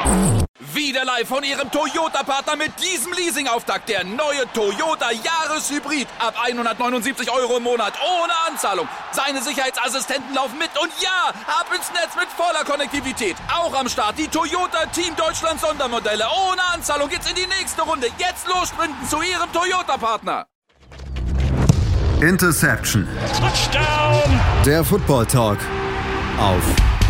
Wieder live von Ihrem Toyota-Partner mit diesem Leasing-Auftakt. Der neue Toyota Jahreshybrid. Ab 179 € im Monat. Ohne Anzahlung. Seine Sicherheitsassistenten laufen mit. Und ja, ab ins Netz mit voller Konnektivität. Auch am Start die Toyota Team Deutschland Sondermodelle. Ohne Anzahlung geht's in die nächste Runde. Jetzt los sprinten zu Ihrem Toyota-Partner. Interception. Touchdown. Der Football Talk auf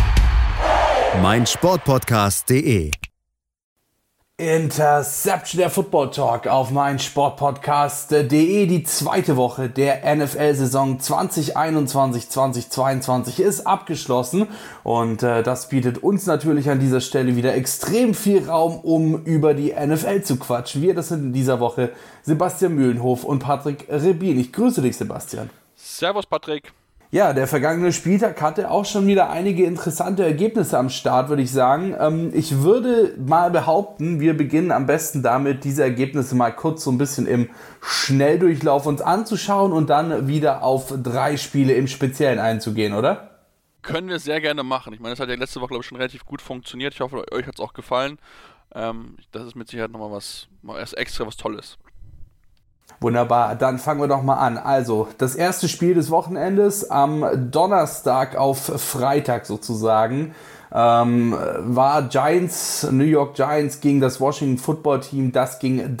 meinsportpodcast.de. Interception, der Football Talk auf meinsportpodcast.de. Die zweite Woche der NFL-Saison 2021-2022 ist abgeschlossen und das bietet uns natürlich an dieser Stelle wieder extrem viel Raum, um über die NFL zu quatschen. Wir, das sind in dieser Woche Sebastian Mühlenhof und Patrick Rebin. Ich grüße dich, Sebastian. Servus, Patrick. Ja, der vergangene Spieltag hatte auch schon wieder einige interessante Ergebnisse am Start, würde ich sagen. Ich würde mal behaupten, wir beginnen am besten damit, diese Ergebnisse mal kurz so ein bisschen im Schnelldurchlauf uns anzuschauen und dann wieder auf 3 Spiele im Speziellen einzugehen, oder? Können wir sehr gerne machen. Ich meine, das hat ja letzte Woche, glaube ich, schon relativ gut funktioniert. Ich hoffe, euch hat es auch gefallen. Das ist mit Sicherheit nochmal was extra was Tolles. Wunderbar, dann fangen wir doch mal an. Also, das erste Spiel des Wochenendes am Donnerstag auf Freitag sozusagen war New York Giants gegen das Washington Football Team. Das ging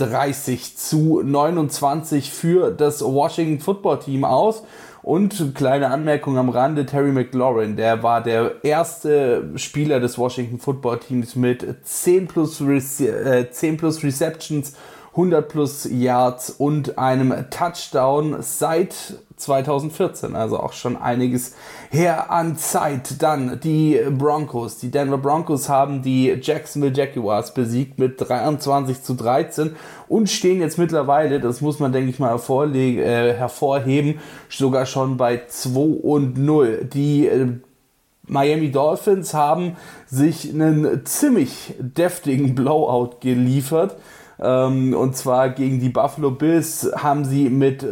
30-29 für das Washington Football Team aus. Und kleine Anmerkung am Rande, Terry McLaurin, der war der erste Spieler des Washington Football Teams mit 10 plus Receptions, 100 plus Yards und einem Touchdown seit 2014, also auch schon einiges her an Zeit. Dann die Denver Broncos haben die Jacksonville Jaguars besiegt mit 23-13 und stehen jetzt mittlerweile, das muss man denke ich mal hervorheben, sogar schon bei 2-0. Die Miami Dolphins haben sich einen ziemlich deftigen Blowout geliefert. Und zwar gegen die Buffalo Bills haben sie mit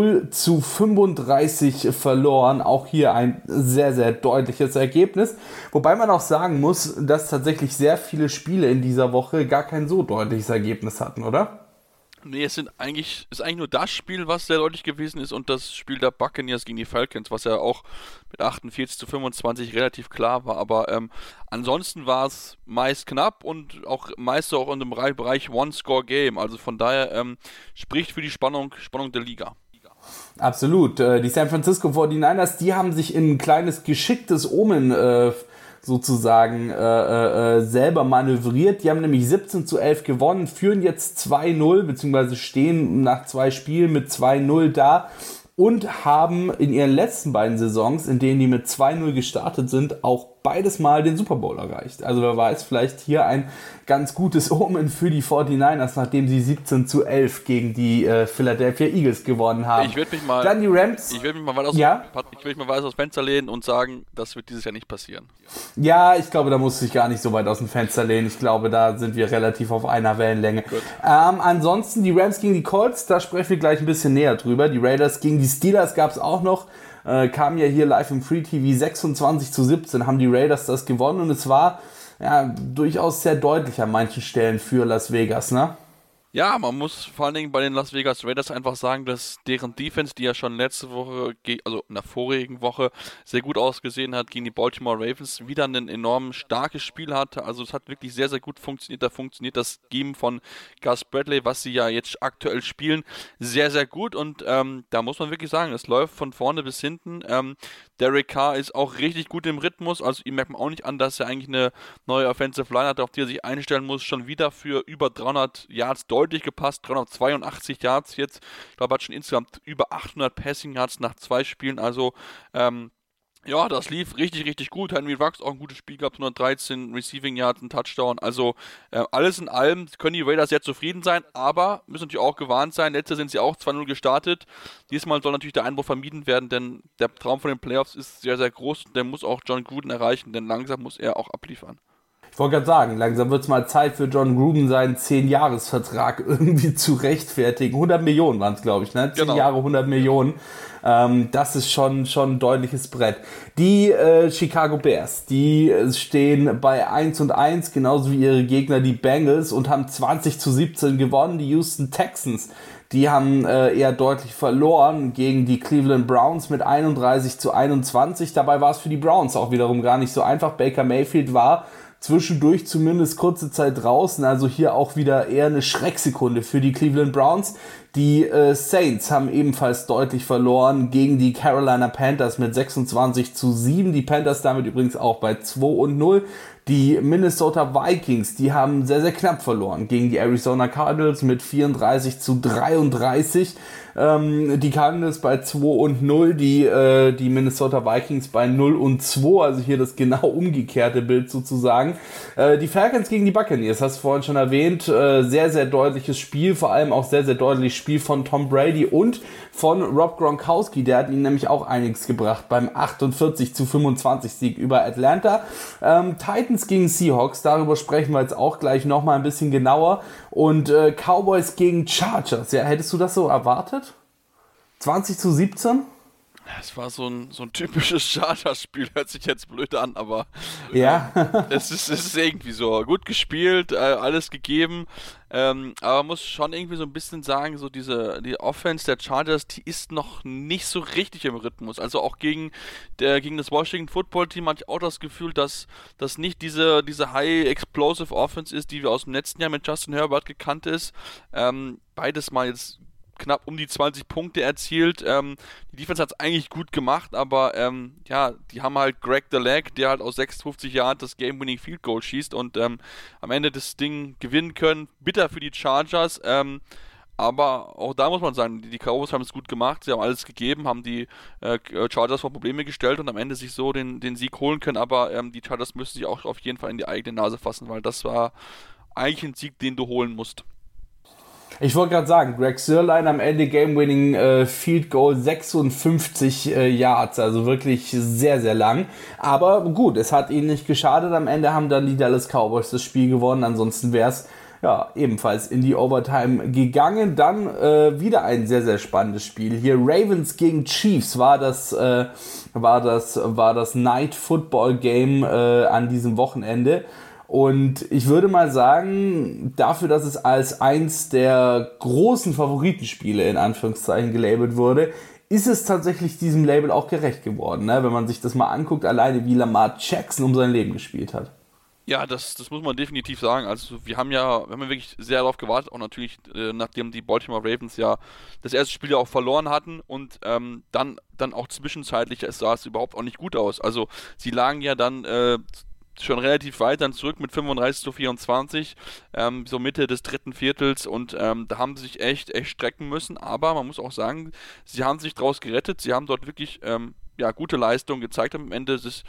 0-35 verloren. Auch hier ein sehr, sehr deutliches Ergebnis. Wobei man auch sagen muss, dass tatsächlich sehr viele Spiele in dieser Woche gar kein so deutliches Ergebnis hatten, oder? Nee, ist eigentlich nur das Spiel, was sehr deutlich gewesen ist, und das Spiel der Buccaneers gegen die Falcons, was ja auch mit 48-25 relativ klar war. Aber ansonsten war es meist knapp und auch meist auch in dem Bereich One-Score-Game. Also von daher spricht für die Spannung der Liga. Absolut. Die San Francisco 49ers, die haben sich in ein kleines geschicktes Omen sozusagen selber manövriert. Die haben nämlich 17-11 gewonnen, führen jetzt 2-0, beziehungsweise stehen nach 2 Spielen mit 2-0 da und haben in ihren letzten beiden Saisons, in denen die mit 2-0 gestartet sind, auch beides Mal den Super Bowl erreicht. Also wer weiß, vielleicht hier ein ganz gutes Omen für die 49ers, nachdem sie 17-11 gegen die Philadelphia Eagles gewonnen haben. Ich würde mich mal weit aus dem Fenster lehnen und sagen, das wird dieses Jahr nicht passieren. Ja, ich glaube, da muss ich gar nicht so weit aus dem Fenster lehnen. Ich glaube, da sind wir relativ auf einer Wellenlänge. Ansonsten die Rams gegen die Colts, da sprechen wir gleich ein bisschen näher drüber. Die Raiders gegen die Steelers gab es auch noch. Kam ja hier live im Free TV 26-17, haben die Raiders das gewonnen und es war ja durchaus sehr deutlich an manchen Stellen für Las Vegas, ne? Ja, man muss vor allen Dingen bei den Las Vegas Raiders einfach sagen, dass deren Defense, die ja schon letzte Woche, also in der vorigen Woche, sehr gut ausgesehen hat, gegen die Baltimore Ravens wieder ein enorm starkes Spiel hatte. Also es hat wirklich sehr, sehr gut funktioniert. Da funktioniert das Scheme von Gus Bradley, was sie ja jetzt aktuell spielen, sehr, sehr gut. Und da muss man wirklich sagen, es läuft von vorne bis hinten. Derek Carr ist auch richtig gut im Rhythmus. Also ihm merkt man auch nicht an, dass er eigentlich eine neue Offensive Line hat, auf die er sich einstellen muss. Schon wieder für über 300 Yards deutlich gepasst, 382 Yards jetzt. Ich glaube, er hat schon insgesamt über 800 Passing Yards nach 2 Spielen. Also, ja, das lief richtig, richtig gut. Henry Ruggs auch ein gutes Spiel gehabt, 113 Receiving Yards, ein Touchdown. Also, alles in allem können die Raiders sehr zufrieden sein, aber müssen natürlich auch gewarnt sein. Letztes sind sie auch 2-0 gestartet. Diesmal soll natürlich der Einbruch vermieden werden, denn der Traum von den Playoffs ist sehr, sehr groß. Der muss auch John Gruden erreichen, denn langsam muss er auch abliefern. Ich Ich wollte gerade sagen, langsam wird es mal Zeit für John Gruden, seinen 10-Jahres-Vertrag irgendwie zu rechtfertigen. 100 Millionen waren es, glaube ich, ne? 10 Genau. Jahre, 100 Millionen. Das ist schon ein deutliches Brett. Die Chicago Bears, die stehen bei 1-1, genauso wie ihre Gegner, die Bengals, und haben 20-17 gewonnen. Die Houston Texans, die haben eher deutlich verloren gegen die Cleveland Browns mit 31-21. Dabei war es für die Browns auch wiederum gar nicht so einfach. Baker Mayfield war zwischendurch zumindest kurze Zeit draußen, also hier auch wieder eher eine Schrecksekunde für die Cleveland Browns. Die Saints haben ebenfalls deutlich verloren gegen die Carolina Panthers mit 26-7. Die Panthers damit übrigens auch bei 2-0. Die Minnesota Vikings, die haben sehr, sehr knapp verloren gegen die Arizona Cardinals mit 34-33. Die Cardinals bei 2-0, die Minnesota Vikings bei 0-2, also hier das genau umgekehrte Bild sozusagen. Die Falcons gegen die Buccaneers, hast du vorhin schon erwähnt, sehr, sehr deutliches Spiel, vor allem auch sehr, sehr deutliches Spiel von Tom Brady und von Rob Gronkowski, der hat ihnen nämlich auch einiges gebracht beim 48-25 Sieg über Atlanta. Titans gegen Seahawks, darüber sprechen wir jetzt auch gleich nochmal ein bisschen genauer, und Cowboys gegen Chargers, ja, hättest du das so erwartet? 20-17? Es war so ein typisches Chargers-Spiel, hört sich jetzt blöd an, aber Ja. es ist irgendwie so gut gespielt, alles gegeben, aber man muss schon irgendwie so ein bisschen sagen, so die Offense der Chargers, die ist noch nicht so richtig im Rhythmus. Also auch gegen das Washington Football Team hatte ich auch das Gefühl, dass das nicht diese High Explosive Offense ist, die wir aus dem letzten Jahr mit Justin Herbert gekannt ist. Beides mal jetzt knapp um die 20 Punkte erzielt. Die Defense hat es eigentlich gut gemacht, aber die haben halt Greg the Leg, der halt aus 56 Yards das Game-Winning Field Goal schießt und am Ende das Ding gewinnen können. Bitter für die Chargers, aber auch da muss man sagen, die Cowboys haben es gut gemacht, sie haben alles gegeben, haben die Chargers vor Probleme gestellt und am Ende sich so den Sieg holen können, aber die Chargers müssen sich auch auf jeden Fall in die eigene Nase fassen, weil das war eigentlich ein Sieg, den du holen musst. Ich wollte gerade sagen, Greg Zuerlein am Ende Game-Winning Field Goal 56 Yards, also wirklich sehr, sehr lang. Aber gut, es hat ihnen nicht geschadet. Am Ende haben dann die Dallas Cowboys das Spiel gewonnen. Ansonsten wäre es ja ebenfalls in die Overtime gegangen. Dann wieder ein sehr, sehr spannendes Spiel. Hier Ravens gegen Chiefs war das Night Football Game an diesem Wochenende. Und ich würde mal sagen, dafür, dass es als eins der großen Favoritenspiele in Anführungszeichen gelabelt wurde, ist es tatsächlich diesem Label auch gerecht geworden, ne? Wenn man sich das mal anguckt, alleine wie Lamar Jackson um sein Leben gespielt hat. Ja, das muss man definitiv sagen. Also wir haben wirklich sehr darauf gewartet, auch natürlich, nachdem die Baltimore Ravens ja das erste Spiel ja auch verloren hatten und dann auch zwischenzeitlich sah es überhaupt auch nicht gut aus. Also sie lagen ja dann schon relativ weit dann zurück mit 35-24, so Mitte des dritten Viertels und da haben sie sich echt strecken müssen, aber man muss auch sagen, sie haben sich draus gerettet, sie haben dort wirklich gute Leistung gezeigt, am Ende des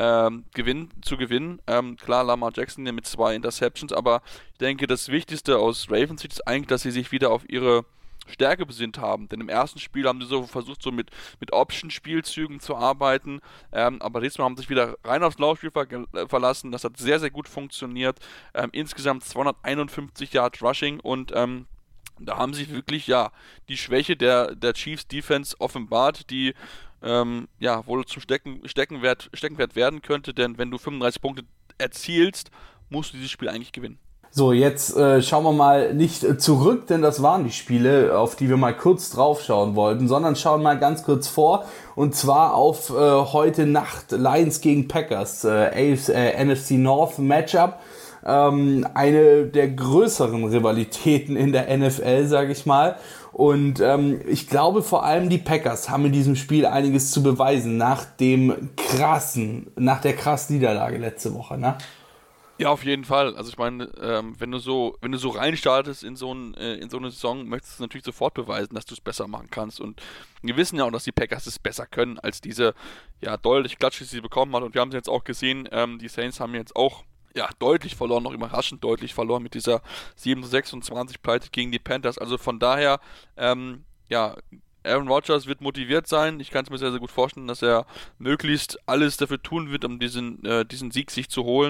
gewinnen. Klar, Lamar Jackson mit 2 Interceptions, aber ich denke, das Wichtigste aus Ravens Sicht ist eigentlich, dass sie sich wieder auf ihre Stärke besinnt haben, denn im ersten Spiel haben sie so versucht, so mit Option-Spielzügen zu arbeiten, aber diesmal haben sie sich wieder rein aufs Laufspiel verlassen, das hat sehr, sehr gut funktioniert, insgesamt 251 Yards Rushing und da haben sie wirklich, die Schwäche der Chiefs Defense offenbart, die wohl zum Steckenwert werden könnte, denn wenn du 35 Punkte erzielst, musst du dieses Spiel eigentlich gewinnen. So, jetzt schauen wir mal nicht zurück, denn das waren die Spiele, auf die wir mal kurz drauf schauen wollten, sondern schauen mal ganz kurz vor, und zwar auf heute Nacht Lions gegen Packers, NFC North Matchup. Eine der größeren Rivalitäten in der NFL, sage ich mal. Und ich glaube vor allem die Packers haben in diesem Spiel einiges zu beweisen nach der krassen Niederlage letzte Woche, ne? Ja, auf jeden Fall. Also ich meine, wenn du so reinstartest in so eine Saison, möchtest du natürlich sofort beweisen, dass du es besser machen kannst. Und wir wissen ja auch, dass die Packers es besser können als diese deutlich Klatsche, die sie bekommen hat. Und wir haben es jetzt auch gesehen, die Saints haben jetzt auch deutlich verloren, noch überraschend deutlich verloren mit dieser 7-26 Pleite gegen die Panthers. Also von daher, Aaron Rodgers wird motiviert sein. Ich kann es mir sehr, sehr gut vorstellen, dass er möglichst alles dafür tun wird, um diesen Sieg sich zu holen.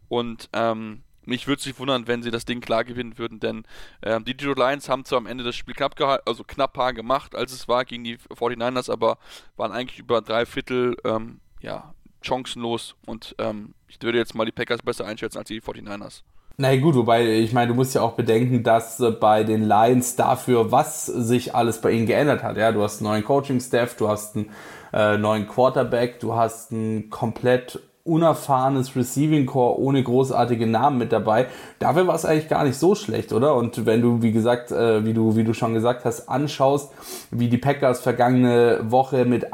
und mich würde es nicht wundern, wenn sie das Ding klar gewinnen würden, denn die Detroit Lions haben zwar am Ende das Spiel knapp gemacht, als es war gegen die 49ers, aber waren eigentlich über 3/4 chancenlos und ich würde jetzt mal die Packers besser einschätzen als die 49ers. Na gut, wobei, ich meine, du musst ja auch bedenken, dass bei den Lions dafür, was sich alles bei ihnen geändert hat. Ja, du hast einen neuen Coaching-Staff, du hast einen neuen Quarterback, du hast ein komplett unerfahrenes Receiving Core ohne großartige Namen mit dabei. Dafür war es eigentlich gar nicht so schlecht, oder? Und wenn du, wie gesagt, wie du schon gesagt hast, anschaust, wie die Packers vergangene Woche mit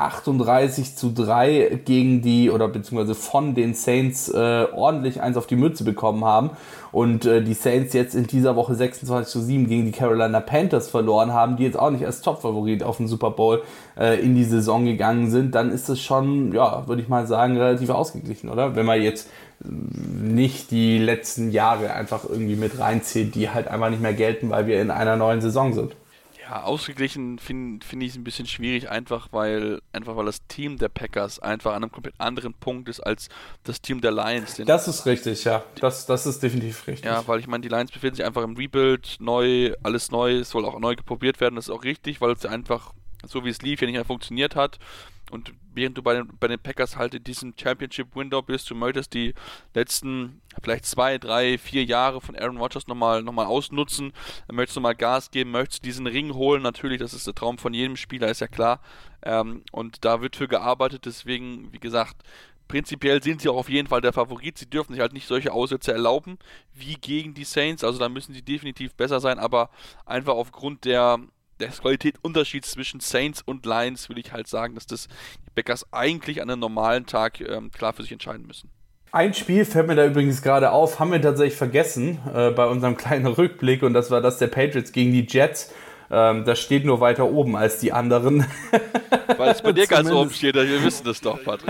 38-3 gegen die, oder beziehungsweise von den Saints ordentlich eins auf die Mütze bekommen haben und die Saints jetzt in dieser Woche 26-7 gegen die Carolina Panthers verloren haben, die jetzt auch nicht als Top-Favorit auf den Super Bowl in die Saison gegangen sind, dann ist es schon, ja, würde ich mal sagen, relativ ausgeglichen, oder? Wenn man jetzt nicht die letzten Jahre einfach irgendwie mit reinzieht, die halt einfach nicht mehr gelten, weil wir in einer neuen Saison sind. Ja, ausgeglichen finde ich es ein bisschen schwierig, einfach weil das Team der Packers einfach an einem komplett anderen Punkt ist als das Team der Lions. Das ist richtig, ja. Das ist definitiv richtig. Ja, weil ich meine, die Lions befinden sich einfach im Rebuild, alles neu, es soll auch neu geprobiert werden, das ist auch richtig, weil es einfach, so wie es lief, ja nicht mehr funktioniert hat. Und während du bei den Packers halt in diesem Championship-Window bist, du möchtest die letzten vielleicht 2, 3, 4 Jahre von Aaron Rodgers nochmal ausnutzen, möchtest nochmal Gas geben, möchtest diesen Ring holen, natürlich, das ist der Traum von jedem Spieler, ist ja klar. Und da wird für gearbeitet, deswegen, wie gesagt, prinzipiell sind sie auch auf jeden Fall der Favorit. Sie dürfen sich halt nicht solche Aussätze erlauben wie gegen die Saints, also da müssen sie definitiv besser sein, aber einfach aufgrund des Qualitätsunterschieds zwischen Saints und Lions will ich halt sagen, dass die Packers eigentlich an einem normalen Tag klar für sich entscheiden müssen. Ein Spiel fällt mir da übrigens gerade auf, haben wir tatsächlich vergessen bei unserem kleinen Rückblick, und das war das der Patriots gegen die Jets. Das steht nur weiter oben als die anderen. Weil es bei dir ganz oben steht, wir wissen das doch, Patrick.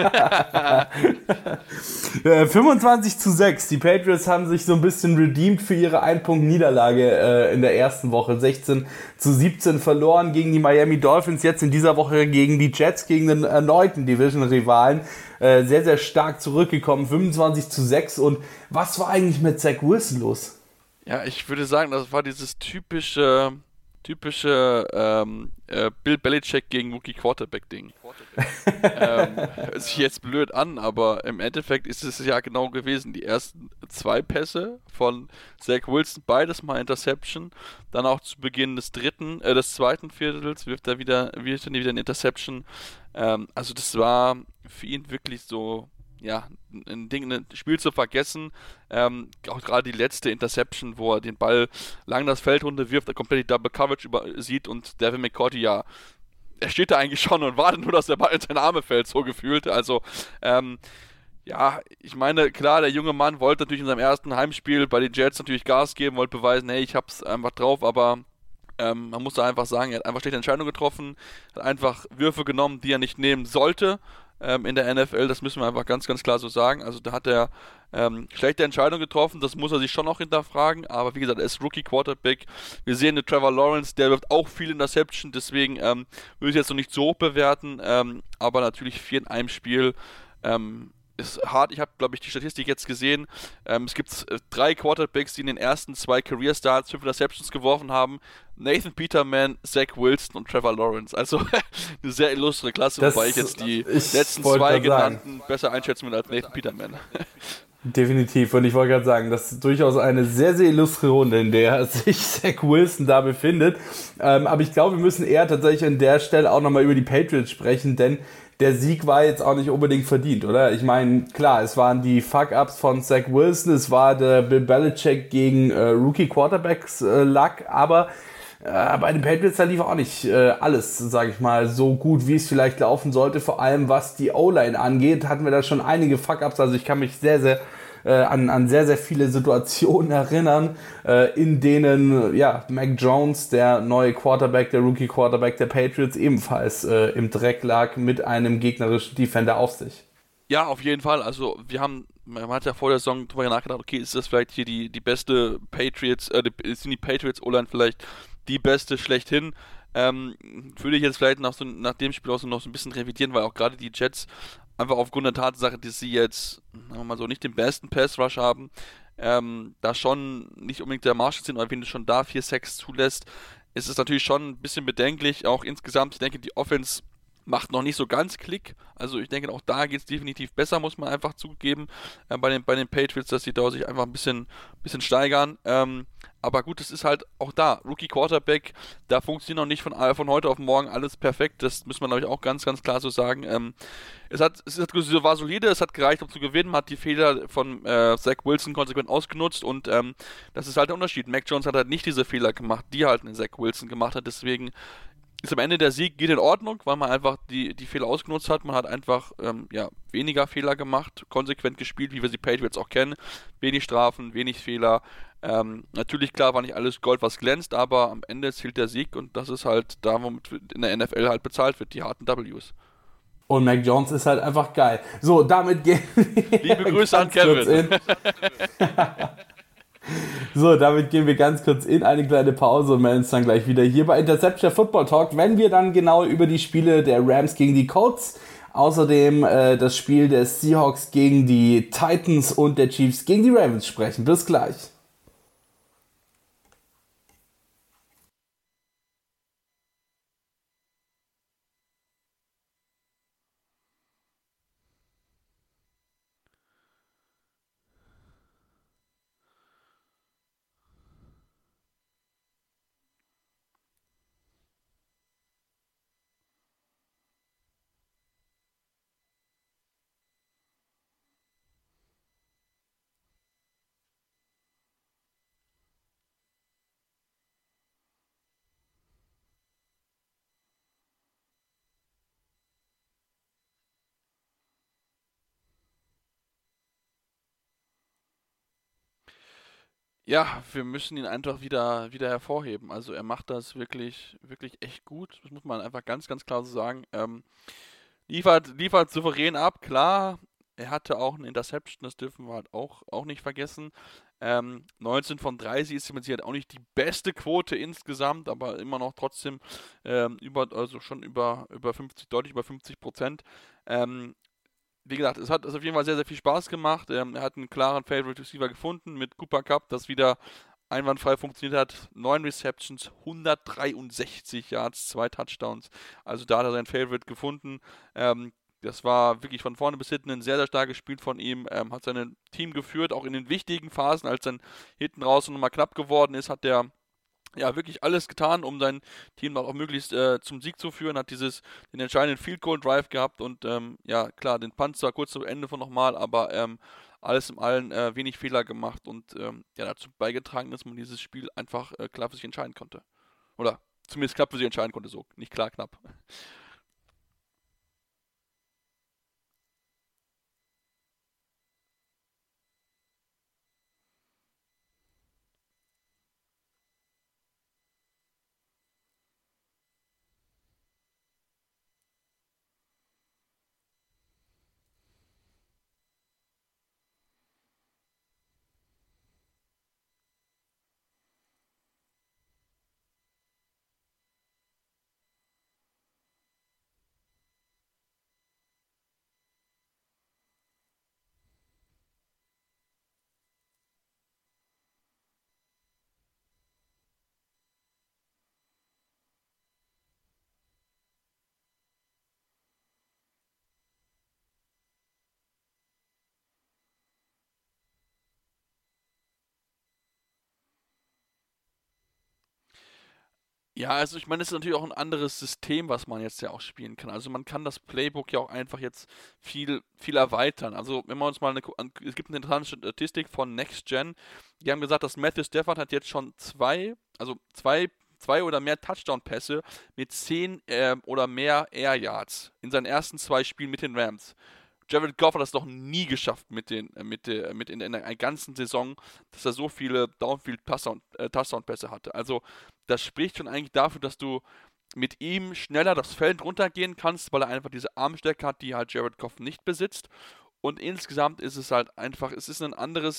25-6. Die Patriots haben sich so ein bisschen redeemed für ihre Ein-Punkt-Niederlage in der ersten Woche. 16-17 verloren gegen die Miami Dolphins. Jetzt in dieser Woche gegen die Jets, gegen den erneuten Division-Rivalen. Sehr, sehr stark zurückgekommen. 25-6. Und was war eigentlich mit Zach Wilson los? Ja, ich würde sagen, das war dieses typische Bill Belichick gegen Rookie Quarterback Ding. Hört sich jetzt blöd an, aber im Endeffekt ist es ja genau gewesen. Die ersten 2 Pässe von Zach Wilson, beides mal Interception. Dann auch zu Beginn des zweiten Viertels wirft er wieder eine Interception. Also das war für ihn wirklich so, ja, ein Spiel zu vergessen. Auch gerade die letzte Interception, wo er den Ball lang das Feld runterwirft, er komplett die Double Coverage sieht und Devin McCourty, ja, er steht da eigentlich schon und wartet nur, dass der Ball in seine Arme fällt, so gefühlt. Also, ja, ich meine, klar, der junge Mann wollte natürlich in seinem ersten Heimspiel bei den Jets natürlich Gas geben, wollte beweisen, hey, ich hab's einfach drauf, aber man muss da einfach sagen, er hat einfach schlechte Entscheidungen getroffen, hat einfach Würfe genommen, die er nicht nehmen sollte. In der NFL, das müssen wir einfach ganz, ganz klar so sagen. Also da hat er schlechte Entscheidungen getroffen, das muss er sich schon noch hinterfragen, aber wie gesagt, er ist Rookie Quarterback. Wir sehen den Trevor Lawrence, der wirft auch viel Interception, deswegen würde ich jetzt noch nicht so hoch bewerten, aber natürlich 4 in einem Spiel ist hart. Ich habe, glaube ich, die Statistik jetzt gesehen. Es gibt 3 Quarterbacks, die in den ersten 2 Career Starts 5 Interceptions geworfen haben. Nathan Peterman, Zach Wilson und Trevor Lawrence. Also eine sehr illustre Klasse, wobei ich jetzt die letzten 2 genannten besser einschätzen will als Nathan Peterman. Definitiv. Und ich wollte gerade sagen, das ist durchaus eine sehr, sehr illustre Runde, in der sich Zach Wilson da befindet. Aber ich glaube, wir müssen eher tatsächlich an der Stelle auch nochmal über die Patriots sprechen, denn der Sieg war jetzt auch nicht unbedingt verdient, oder? Ich meine, klar, es waren die Fuck-Ups von Zach Wilson, es war der Bill Belichick gegen Rookie-Quarterbacks Luck, aber bei den Patriots, da lief auch nicht alles, sage ich mal, so gut, wie es vielleicht laufen sollte. Vor allem, was die O-Line angeht, hatten wir da schon einige Fuck-Ups. Also ich kann mich sehr, sehr an sehr, sehr viele Situationen erinnern, in denen Mac Jones, der neue Quarterback, der Rookie-Quarterback der Patriots, ebenfalls im Dreck lag mit einem gegnerischen Defender auf sich. Ja, auf jeden Fall. Also man hat ja vor der Saison drüber nachgedacht, okay, ist das vielleicht hier die beste Patriots, sind die Patriots O-Line vielleicht die beste schlechthin? Würde ich jetzt vielleicht nach dem Spiel auch noch so ein bisschen revidieren, weil auch gerade die Jets einfach aufgrund der Tatsache, dass sie jetzt, sagen wir mal so, nicht den besten Pass-Rush haben, da schon nicht unbedingt der Marshall sind, aber wenn du schon da 4 Sacks zulässt, ist es natürlich schon ein bisschen bedenklich, auch insgesamt. Ich denke, die Offense macht noch nicht so ganz Klick, also ich denke, auch da geht es definitiv besser, muss man einfach zugeben, bei den Patriots, dass sie da sich einfach ein bisschen steigern, aber gut, es ist halt auch da, Rookie Quarterback, da funktioniert noch nicht von heute auf morgen alles perfekt, das muss man, glaube ich, auch ganz, ganz klar so sagen. Es war solide, es hat gereicht, um zu gewinnen, man hat die Fehler von Zach Wilson konsequent ausgenutzt und das ist halt der Unterschied. Mac Jones hat halt nicht diese Fehler gemacht, die halt ein Zach Wilson gemacht hat, deswegen ist am Ende der Sieg geht in Ordnung, weil man einfach die Fehler ausgenutzt hat. Man hat einfach weniger Fehler gemacht, konsequent gespielt, wie wir sie Patriots auch kennen. Wenig Strafen, wenig Fehler. Natürlich, klar, war nicht alles Gold, was glänzt, aber am Ende zählt der Sieg und das ist halt da, womit in der NFL halt bezahlt wird, die harten Ws. Und Mac Jones ist halt einfach geil. So, damit gehen wir. Liebe Grüße an Kevin. So, damit gehen wir ganz kurz in eine kleine Pause und melden uns dann gleich wieder hier bei Interception Football Talk, wenn wir dann genau über die Spiele der Rams gegen die Colts, außerdem das Spiel der Seahawks gegen die Titans und der Chiefs gegen die Ravens sprechen. Bis gleich. Ja, wir müssen ihn einfach wieder hervorheben. Also er macht das wirklich, wirklich echt gut. Das muss man einfach ganz, ganz klar so sagen. Liefert souverän ab, klar. Er hatte auch eine Interception, das dürfen wir halt auch nicht vergessen. 19 von 30 ist mit Sicherheit auch nicht die beste Quote insgesamt, aber immer noch trotzdem schon über 50, deutlich über 50%. Wie gesagt, es hat auf jeden Fall sehr, sehr viel Spaß gemacht. Er hat einen klaren Favorite Receiver gefunden mit Cooper Kupp, das wieder einwandfrei funktioniert hat. 9 Receptions, 163 Yards, 2 Touchdowns. Also da hat er sein Favorite gefunden. Das war wirklich von vorne bis hinten ein sehr, sehr starkes Spiel von ihm. Hat sein Team geführt, auch in den wichtigen Phasen, als dann hinten raus nochmal knapp geworden ist, hat der wirklich alles getan, um sein Team auch möglichst zum Sieg zu führen, hat den entscheidenden Field Goal Drive gehabt und klar, den Punt zwar kurz zu Ende von nochmal, aber alles in allem wenig Fehler gemacht und dazu beigetragen, dass man dieses Spiel einfach klar für sich entscheiden konnte. Oder zumindest knapp für sich entscheiden konnte, so, nicht klar, knapp. Ja, also ich meine, es ist natürlich auch ein anderes System, was man jetzt ja auch spielen kann. Also man kann das Playbook ja auch einfach jetzt viel, viel erweitern. Also wenn man uns mal es gibt eine interessante Statistik von Next Gen, die haben gesagt, dass Matthew Stafford hat jetzt schon zwei oder mehr Touchdown-Pässe mit 10 oder mehr Air Yards in seinen ersten 2 Spielen mit den Rams. Jared Goff hat das noch nie geschafft in einer ganzen Saison, dass er so viele Downfield Touchdown-Pässe hatte. Also das spricht schon eigentlich dafür, dass du mit ihm schneller das Feld runtergehen kannst, weil er einfach diese Armstärke hat, die halt Jared Goff nicht besitzt. Und insgesamt ist es halt einfach, es ist ein anderes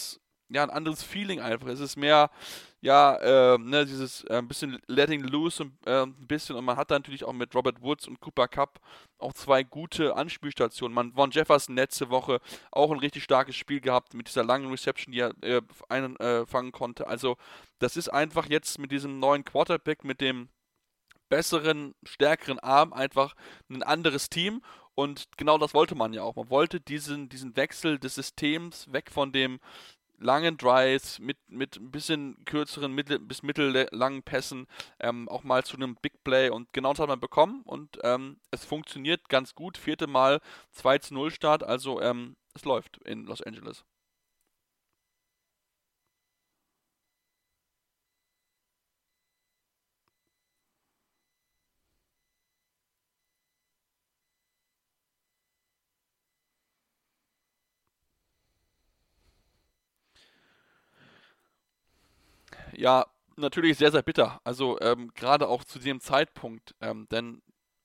ja, ein anderes Feeling einfach. Es ist mehr, ja, ne, dieses ein bisschen letting loose ein bisschen. Und man hat da natürlich auch mit Robert Woods und Cooper Kupp auch zwei gute Anspielstationen. Von Jefferson letzte Woche auch ein richtig starkes Spiel gehabt mit dieser langen Reception, die er einfangen konnte. Also das ist einfach jetzt mit diesem neuen Quarterback, mit dem besseren, stärkeren Arm einfach ein anderes Team. Und genau das wollte man ja auch. Man wollte diesen Wechsel des Systems weg von dem langen Drives mit ein bisschen kürzeren bis mittellangen Pässen auch mal zu einem Big Play, und genau das hat man bekommen, und es funktioniert ganz gut. Vierte Mal 2-0 Start, also es läuft in Los Angeles. Ja, natürlich sehr, sehr bitter. Also gerade auch zu dem Zeitpunkt, denn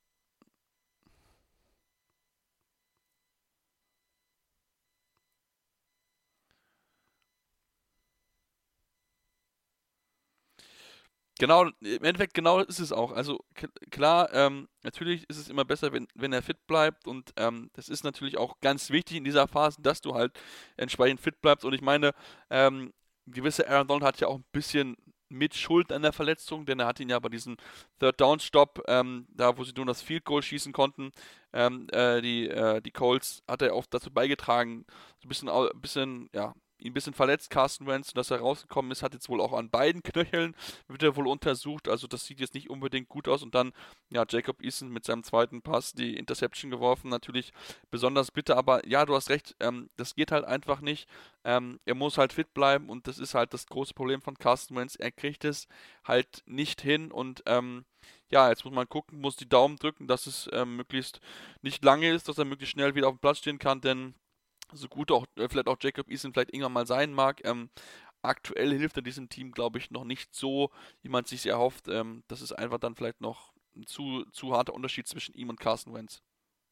genau, im Endeffekt genau ist es auch. Also klar, natürlich ist es immer besser, wenn er fit bleibt, und das ist natürlich auch ganz wichtig in dieser Phase, dass du halt entsprechend fit bleibst. Und ich meine, gewisse Aaron Donald hat ja auch ein bisschen mit Schuld an der Verletzung, denn er hat ihn ja bei diesem Third-Down-Stop, da wo sie nur das Field Goal schießen konnten, die Colts, hat er auch dazu beigetragen, so ein bisschen, ja, ihn ein bisschen verletzt, Carson Wentz, dass er rausgekommen ist, hat jetzt wohl auch an beiden Knöcheln, wird er wohl untersucht, also das sieht jetzt nicht unbedingt gut aus. Und dann, ja, Jacob Eason mit seinem zweiten Pass die Interception geworfen, natürlich besonders bitter, aber ja, du hast recht, das geht halt einfach nicht. Er muss halt fit bleiben, und das ist halt das große Problem von Carson Wentz, er kriegt es halt nicht hin, und ja, jetzt muss man gucken, muss die Daumen drücken, dass es möglichst nicht lange ist, dass er möglichst schnell wieder auf dem Platz stehen kann, denn so gut auch vielleicht auch Jacob Eason vielleicht irgendwann mal sein mag, aktuell hilft er diesem Team, glaube ich, noch nicht so, wie man es sich erhofft. Das ist einfach dann vielleicht noch ein zu harter Unterschied zwischen ihm und Carson Wentz.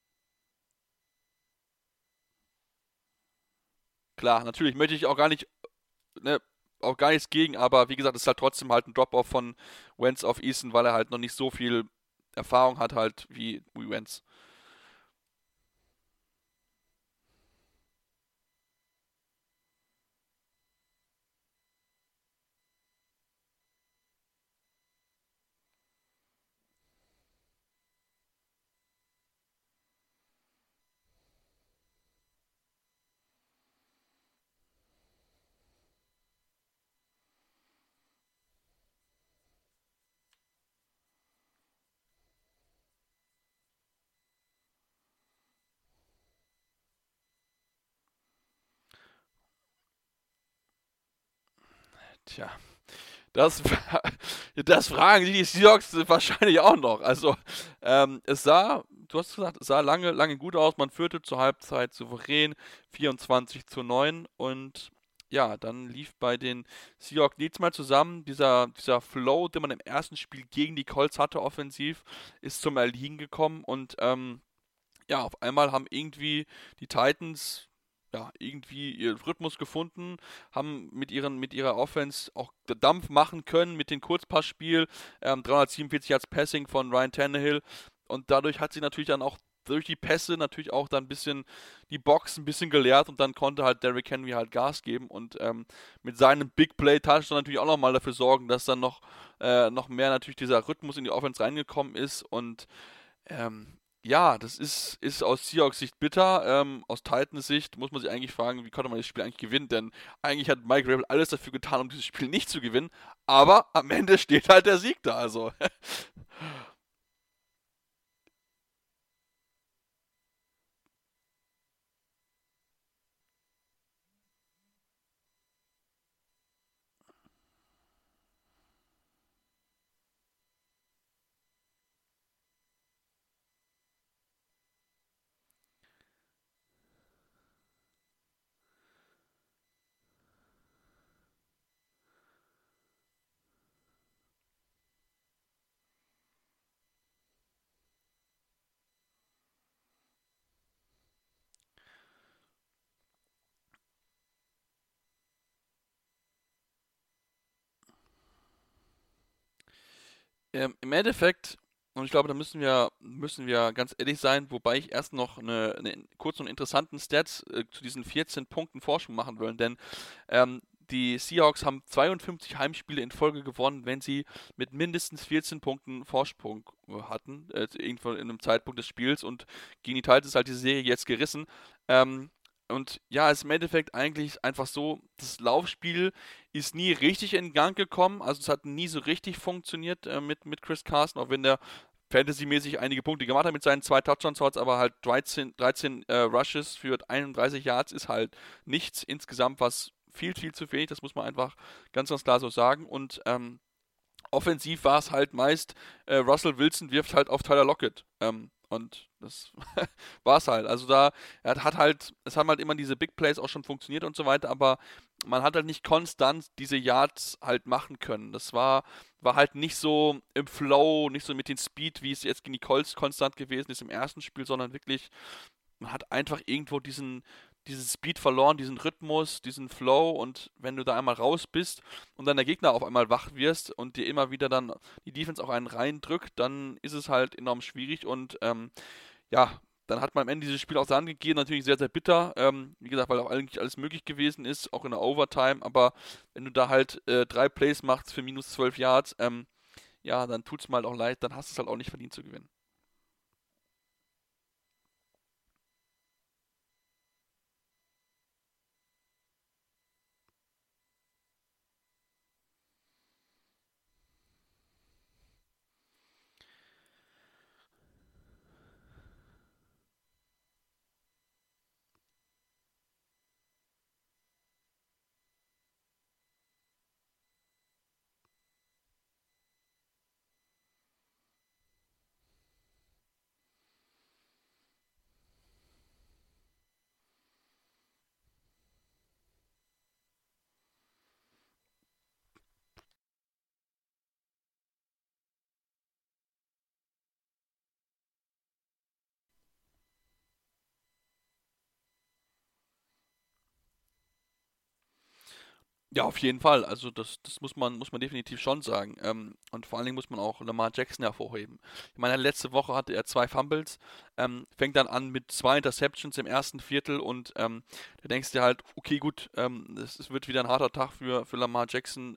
Klar, natürlich möchte ich auch gar nicht, ne, auch gar nichts gegen, aber wie gesagt, es ist halt trotzdem halt ein Drop-Off von Wentz auf Eason, weil er halt noch nicht so viel Erfahrung hat halt wie Wentz. Tja, das, das fragen sich die Seahawks wahrscheinlich auch noch. Also, du hast gesagt, es sah lange, lange gut aus. Man führte zur Halbzeit souverän 24-9, und ja, dann lief bei den Seahawks nichts mehr zusammen. Dieser Flow, den man im ersten Spiel gegen die Colts hatte, offensiv, ist zum Erliegen gekommen, und ja, auf einmal haben irgendwie die Titans ja, irgendwie ihren Rhythmus gefunden, haben mit ihrer Offense auch Dampf machen können mit dem Kurzpassspiel, 347 Yards Passing von Ryan Tannehill, und dadurch hat sie natürlich dann auch durch die Pässe natürlich auch dann ein bisschen die Box ein bisschen geleert, und dann konnte halt Derrick Henry halt Gas geben, und mit seinem Big Play Touchdown natürlich auch nochmal dafür sorgen, dass dann noch mehr natürlich dieser Rhythmus in die Offense reingekommen ist, und ja, das ist aus Seahawks Sicht bitter. Aus Titans Sicht muss man sich eigentlich fragen, wie konnte man das Spiel eigentlich gewinnen? Denn eigentlich hat Mike Rabel alles dafür getan, um dieses Spiel nicht zu gewinnen. Aber am Ende steht halt der Sieg da. Also, Im Endeffekt, und ich glaube, da müssen wir ganz ehrlich sein, wobei ich erst noch eine kurzen und interessanten Stats zu diesen 14 Punkten Vorsprung machen will, denn die Seahawks haben 52 Heimspiele in Folge gewonnen, wenn sie mit mindestens 14 Punkten Vorsprung hatten, irgendwo in einem Zeitpunkt des Spiels, und gegen die Titans ist halt diese Serie jetzt gerissen. Ähm, und ja, es ist im Endeffekt eigentlich einfach so, das Laufspiel ist nie richtig in Gang gekommen, also es hat nie so richtig funktioniert mit Chris Carson, auch wenn der Fantasy-mäßig einige Punkte gemacht hat mit seinen 2 Touchdowns, aber halt 13 Rushes für 31 Yards ist halt nichts insgesamt, was viel, viel zu wenig, das muss man einfach ganz, ganz klar so sagen. Und offensiv war es halt meist, Russell Wilson wirft halt auf Tyler Lockett. Und das war es halt. Also es haben halt immer diese Big Plays auch schon funktioniert und so weiter, aber man hat halt nicht konstant diese Yards halt machen können. Das war halt nicht so im Flow, nicht so mit dem Speed, wie es jetzt gegen die Colts konstant gewesen ist im ersten Spiel, sondern wirklich, man hat einfach irgendwo diesen Speed verloren, diesen Rhythmus, diesen Flow, und wenn du da einmal raus bist und dann der Gegner auf einmal wach wirst und dir immer wieder dann die Defense auch einen reindrückt, dann ist es halt enorm schwierig, und ja, dann hat man am Ende dieses Spiel auch zur Hand gegeben, natürlich sehr, sehr bitter, wie gesagt, weil auch eigentlich alles möglich gewesen ist, auch in der Overtime, aber wenn du da halt 3 Plays machst für minus 12 Yards, ja, dann tut's mir halt auch leid, dann hast du es halt auch nicht verdient zu gewinnen. Ja, auf jeden Fall. Also das muss man definitiv schon sagen. Und vor allen Dingen muss man auch Lamar Jackson hervorheben. Ich meine, letzte Woche hatte er 2 Fumbles, fängt dann an mit 2 Interceptions im ersten Viertel, und da denkst du dir halt, okay, gut, es wird wieder ein harter Tag für Lamar Jackson,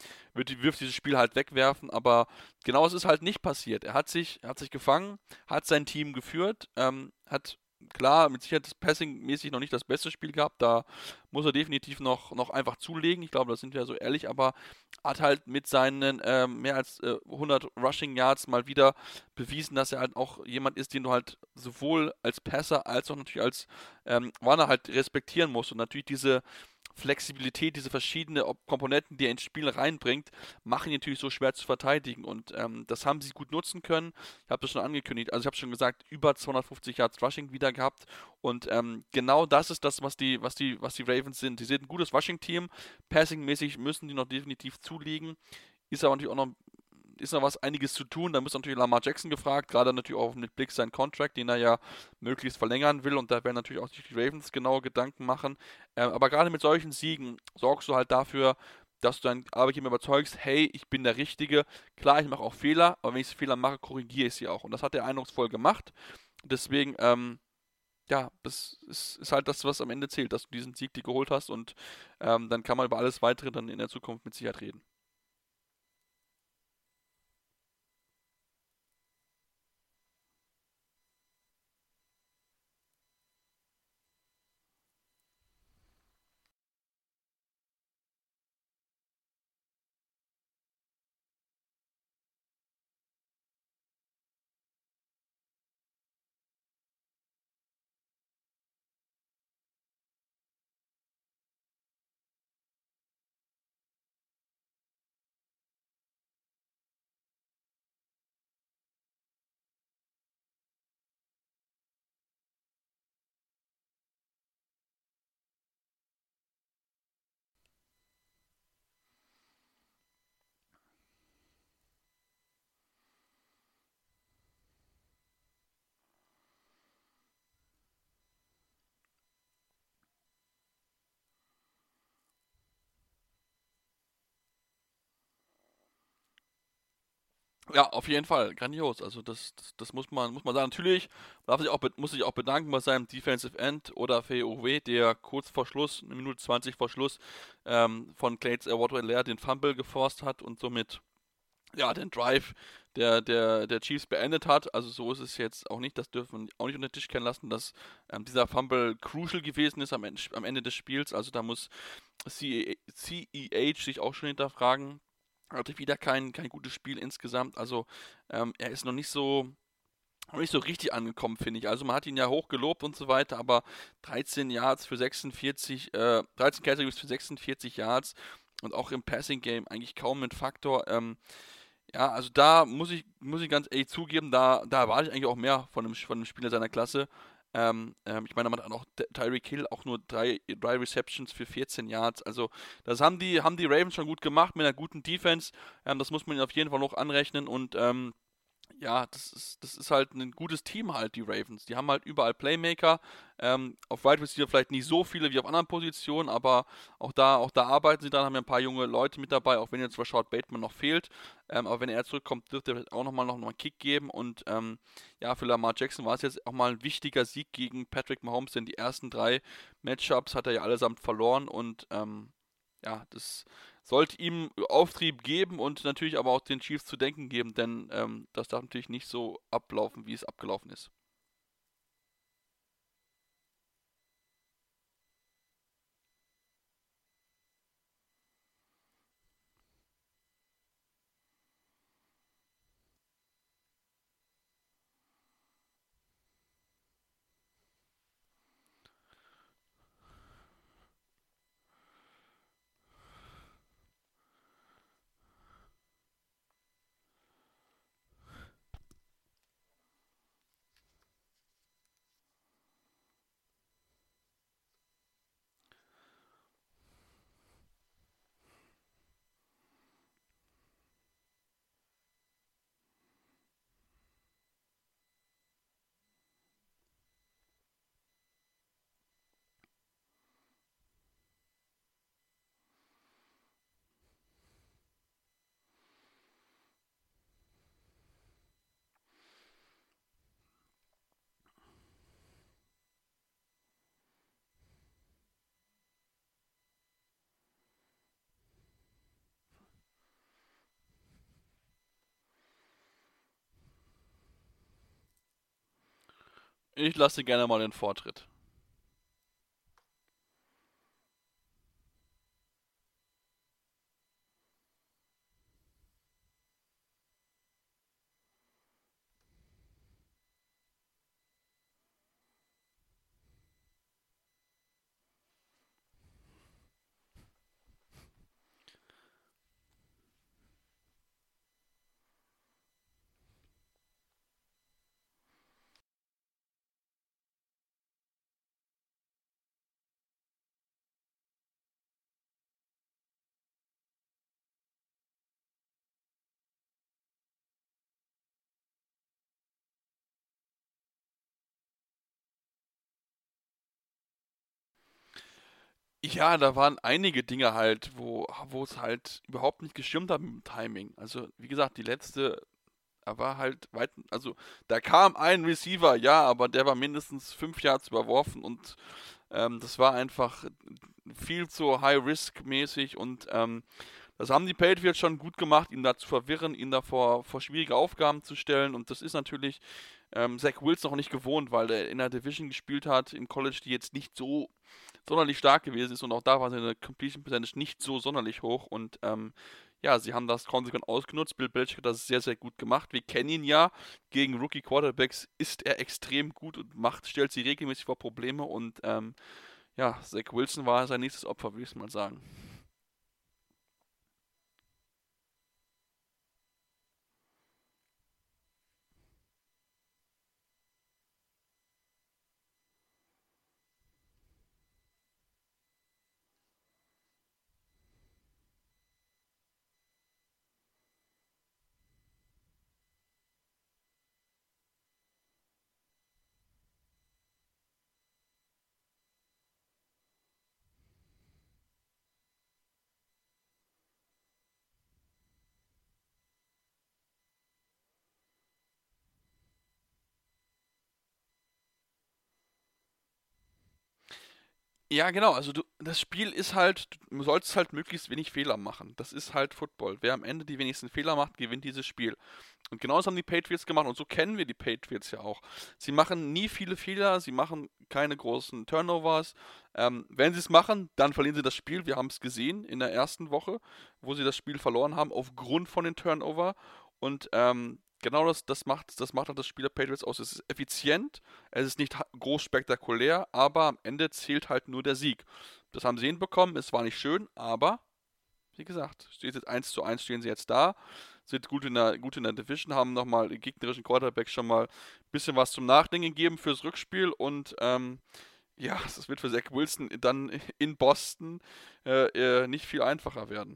wirft dieses Spiel halt wegwerfen, aber genau, es ist halt nicht passiert. Er hat sich gefangen, hat sein Team geführt, hat klar, mit Sicherheit Passing-mäßig noch nicht das beste Spiel gehabt. Da muss er definitiv noch einfach zulegen. Ich glaube, da sind wir so ehrlich, aber hat halt mit seinen mehr als 100 Rushing Yards mal wieder bewiesen, dass er halt auch jemand ist, den du halt sowohl als Passer als auch natürlich als Runner halt respektieren musst. Und natürlich diese Flexibilität, diese verschiedenen Komponenten, die er ins Spiel reinbringt, machen ihn natürlich so schwer zu verteidigen. Und das haben sie gut nutzen können. Ich habe das schon angekündigt, also ich habe schon gesagt, über 250 Yards Rushing wieder gehabt. Und genau das ist das, was die Ravens sind. Sie sind ein gutes Rushing-Team. Passing-mäßig müssen die noch definitiv zulegen. Ist aber natürlich auch noch einiges zu tun. Da muss natürlich Lamar Jackson gefragt, gerade natürlich auch mit Blick seinen Contract, den er ja möglichst verlängern will, und da werden natürlich auch die Ravens genaue Gedanken machen. Aber gerade mit solchen Siegen sorgst du halt dafür, dass du deinen Arbeitgeber überzeugst, hey, ich bin der Richtige. Klar, ich mache auch Fehler, aber wenn ich Fehler mache, korrigiere ich sie auch. Und das hat er eindrucksvoll gemacht. Deswegen, ja, das ist halt das, was am Ende zählt, dass du diesen Sieg dir geholt hast, und dann kann man über alles Weitere dann in der Zukunft mit Sicherheit reden. Ja, auf jeden Fall, grandios. Also das muss man sagen. Natürlich muss sich auch bedanken bei seinem Defensive End oder FOW, der kurz vor Schluss, 1 Minute 20 vor Schluss, von Clay Edwards-Helaire den Fumble geforst hat und somit ja den Drive der Chiefs beendet hat. Also so ist es jetzt auch nicht. Das dürfen wir auch nicht unter den Tisch kennen lassen, dass dieser Fumble crucial gewesen ist am Ende des Spiels. Also da muss CEH sich auch schon hinterfragen. Hatte wieder kein gutes Spiel insgesamt. Also er ist noch nicht so richtig angekommen, finde ich. Also man hat ihn ja hoch gelobt und so weiter, aber 13 Yards für 46, 13 Carries für 46 Yards und auch im Passing Game eigentlich kaum ein Faktor. Ja, also da muss ich ganz ehrlich zugeben, da erwarte ich eigentlich auch mehr von einem Spieler seiner Klasse. Ich meine, man hat auch Tyreek Hill auch nur drei Receptions für 14 Yards. Also das haben die Ravens schon gut gemacht mit einer guten Defense. Das muss man ihnen auf jeden Fall noch anrechnen und ja, das ist halt ein gutes Team halt, die Ravens. Die haben halt überall Playmaker. Auf Wide Receiver vielleicht nicht so viele wie auf anderen Positionen, aber auch da arbeiten sie dran, haben ja ein paar junge Leute mit dabei, auch wenn jetzt zwar Rashad Bateman noch fehlt. Aber wenn er zurückkommt, dürfte er vielleicht auch noch mal einen Kick geben. Und ja, für Lamar Jackson war es jetzt auch mal ein wichtiger Sieg gegen Patrick Mahomes, denn die ersten 3 Matchups hat er ja allesamt verloren und ja, das sollte ihm Auftrieb geben und natürlich aber auch den Chiefs zu denken geben, denn das darf natürlich nicht so ablaufen, wie es abgelaufen ist. Ich lasse gerne mal den Vortritt. Ja, da waren einige Dinge halt, wo es halt überhaupt nicht gestimmt hat mit dem Timing. Also, wie gesagt, die letzte, er war halt weit, also da kam ein Receiver, ja, aber der war mindestens 5 Yards überworfen und das war einfach viel zu High-Risk-mäßig und das haben die Patriots schon gut gemacht, ihn da zu verwirren, ihn da vor schwierige Aufgaben zu stellen und das ist natürlich Zach Wilson noch nicht gewohnt, weil er in der Division gespielt hat, im College, die jetzt nicht so sonderlich stark gewesen ist und auch da war seine Completion Percentage nicht so sonderlich hoch und ja, sie haben das konsequent ausgenutzt. Bill Belichick hat das sehr, sehr gut gemacht. Wir kennen ihn ja. Gegen Rookie Quarterbacks ist er extrem gut und stellt sie regelmäßig vor Probleme und ja, Zach Wilson war sein nächstes Opfer, würde ich mal sagen. Ja, genau, also das Spiel ist halt, du solltest halt möglichst wenig Fehler machen. Das ist halt Football. Wer am Ende die wenigsten Fehler macht, gewinnt dieses Spiel. Und genau das haben die Patriots gemacht und so kennen wir die Patriots ja auch. Sie machen nie viele Fehler, sie machen keine großen Turnovers. Wenn sie es machen, dann verlieren sie das Spiel. Wir haben es gesehen in der ersten Woche, wo sie das Spiel verloren haben aufgrund von den Turnover. Und genau das macht halt das Spiel der Patriots aus. Es ist effizient, es ist nicht groß spektakulär, aber am Ende zählt halt nur der Sieg. Das haben sie hinbekommen, es war nicht schön, aber wie gesagt, steht jetzt 1:1, stehen sie jetzt da, sind gut in der Division, haben nochmal den gegnerischen Quarterback schon mal ein bisschen was zum Nachdenken gegeben fürs Rückspiel und ja, das wird für Zach Wilson dann in Boston nicht viel einfacher werden.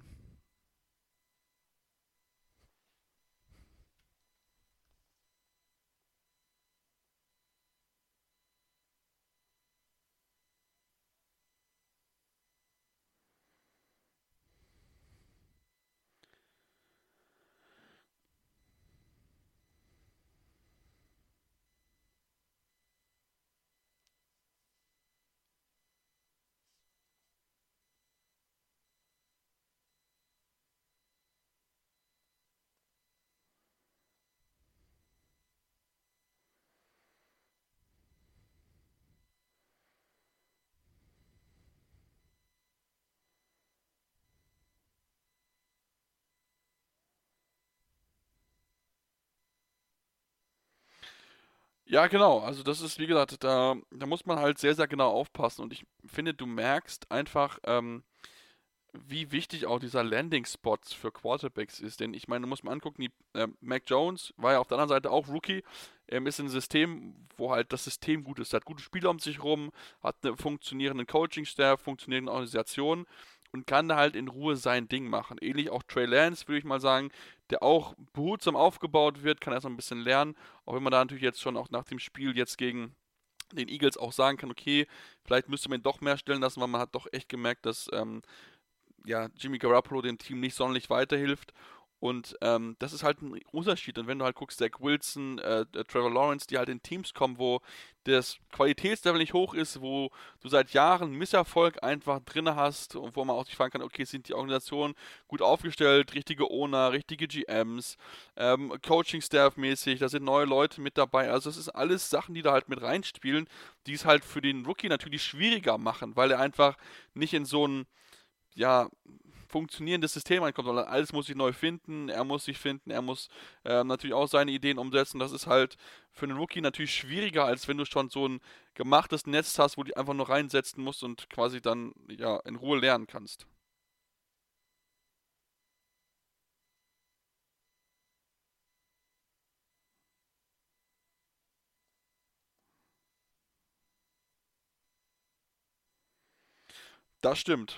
Ja, genau. Also das ist, wie gesagt, da muss man halt sehr, sehr genau aufpassen. Und ich finde, du merkst einfach, wie wichtig auch dieser Landing-Spot für Quarterbacks ist. Denn ich meine, du musst mal angucken, Mac Jones war ja auf der anderen Seite auch Rookie, ist in einem System, wo halt das System gut ist. Er hat gute Spieler um sich rum, hat einen funktionierenden Coaching-Staff, funktionierende Organisation und kann da halt in Ruhe sein Ding machen. Ähnlich auch Trey Lance, würde ich mal sagen, der auch behutsam aufgebaut wird, kann erst noch ein bisschen lernen, auch wenn man da natürlich jetzt schon auch nach dem Spiel jetzt gegen den Eagles auch sagen kann, okay, vielleicht müsste man ihn doch mehr stellen lassen, weil man hat doch echt gemerkt, dass ja, Jimmy Garoppolo dem Team nicht sonderlich weiterhilft. Und das ist halt ein Unterschied. Und wenn du halt guckst, Zach Wilson, Trevor Lawrence, die halt in Teams kommen, wo das Qualitätslevel nicht hoch ist, wo du seit Jahren Misserfolg einfach drin hast und wo man auch sich fragen kann, okay, sind die Organisationen gut aufgestellt, richtige Owner, richtige GMs, Coaching-Staff-mäßig, da sind neue Leute mit dabei. Also das ist alles Sachen, die da halt mit reinspielen, die es halt für den Rookie natürlich schwieriger machen, weil er einfach nicht in so ein ja, funktionierendes System reinkommt, sondern alles muss sich neu finden, er muss sich finden, er muss natürlich auch seine Ideen umsetzen. Das ist halt für einen Rookie natürlich schwieriger, als wenn du schon so ein gemachtes Netz hast, wo du einfach nur reinsetzen musst und quasi dann ja in Ruhe lernen kannst. Das stimmt.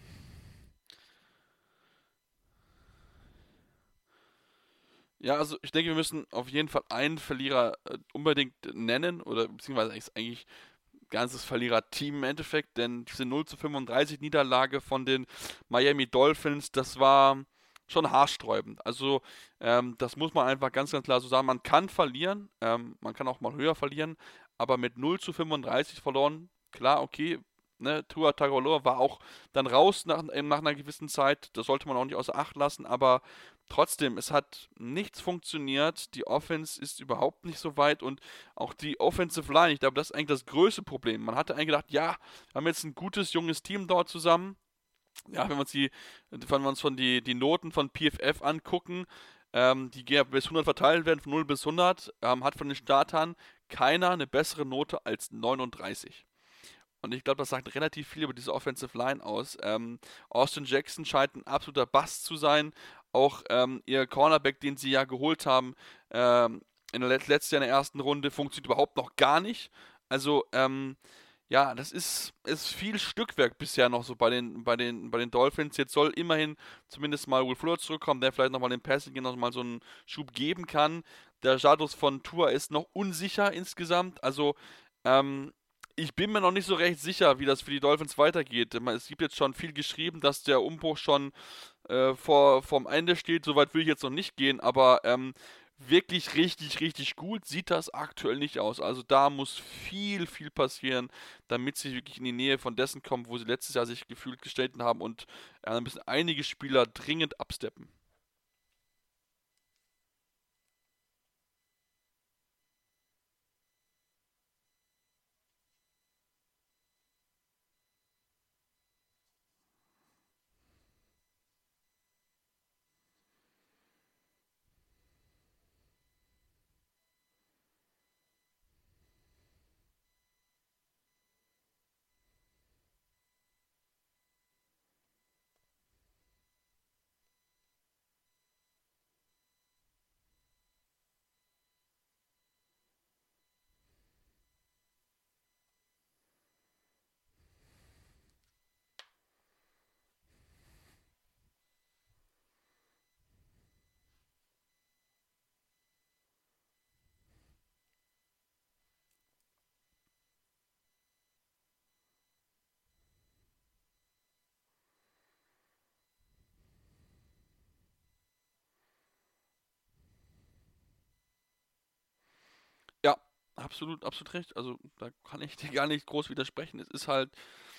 Ja, also ich denke, wir müssen auf jeden Fall einen Verlierer unbedingt nennen, oder beziehungsweise ist eigentlich ganzes Verliererteam im Endeffekt, denn diese 0:35 Niederlage von den Miami Dolphins, das war schon haarsträubend. Also das muss man einfach ganz, ganz klar so sagen. Man kann verlieren, man kann auch mal höher verlieren, aber mit 0:35 verloren, klar, okay, ne, Tua Tagovailoa war auch dann raus nach einer gewissen Zeit, das sollte man auch nicht außer Acht lassen, aber trotzdem, es hat nichts funktioniert, die Offense ist überhaupt nicht so weit und auch die Offensive Line, ich glaube, das ist eigentlich das größte Problem. Man hatte eigentlich gedacht, ja, wir haben jetzt ein gutes, junges Team dort zusammen. Ja, wenn wir uns die Noten von PFF angucken, die gehen ja bis 100 verteilt werden, von 0 bis 100, hat von den Startern keiner eine bessere Note als 39. Und ich glaube, das sagt relativ viel über diese Offensive Line aus. Austin Jackson scheint ein absoluter Bass zu sein. Auch ihr Cornerback, den sie ja geholt haben, in der letzten Jahr in der ersten Runde, funktioniert überhaupt noch gar nicht. Also, ja, das ist viel Stückwerk bisher noch so bei den Dolphins. Jetzt soll immerhin zumindest mal Will Fuller zurückkommen, der vielleicht nochmal den Passing noch mal so einen Schub geben kann. Der Status von Tua ist noch unsicher insgesamt. Also, ich bin mir noch nicht so recht sicher, wie das für die Dolphins weitergeht. Es gibt jetzt schon viel geschrieben, dass der Umbruch schon vorm Ende steht. Soweit will ich jetzt noch nicht gehen, aber wirklich richtig, richtig gut sieht das aktuell nicht aus. Also da muss viel, viel passieren, damit sie wirklich in die Nähe von dessen kommen, wo sie letztes Jahr sich gefühlt gestellt haben und da müssen einige Spieler dringend absteppen. Ja, absolut, absolut recht. Also da kann ich dir gar nicht groß widersprechen. Es ist halt,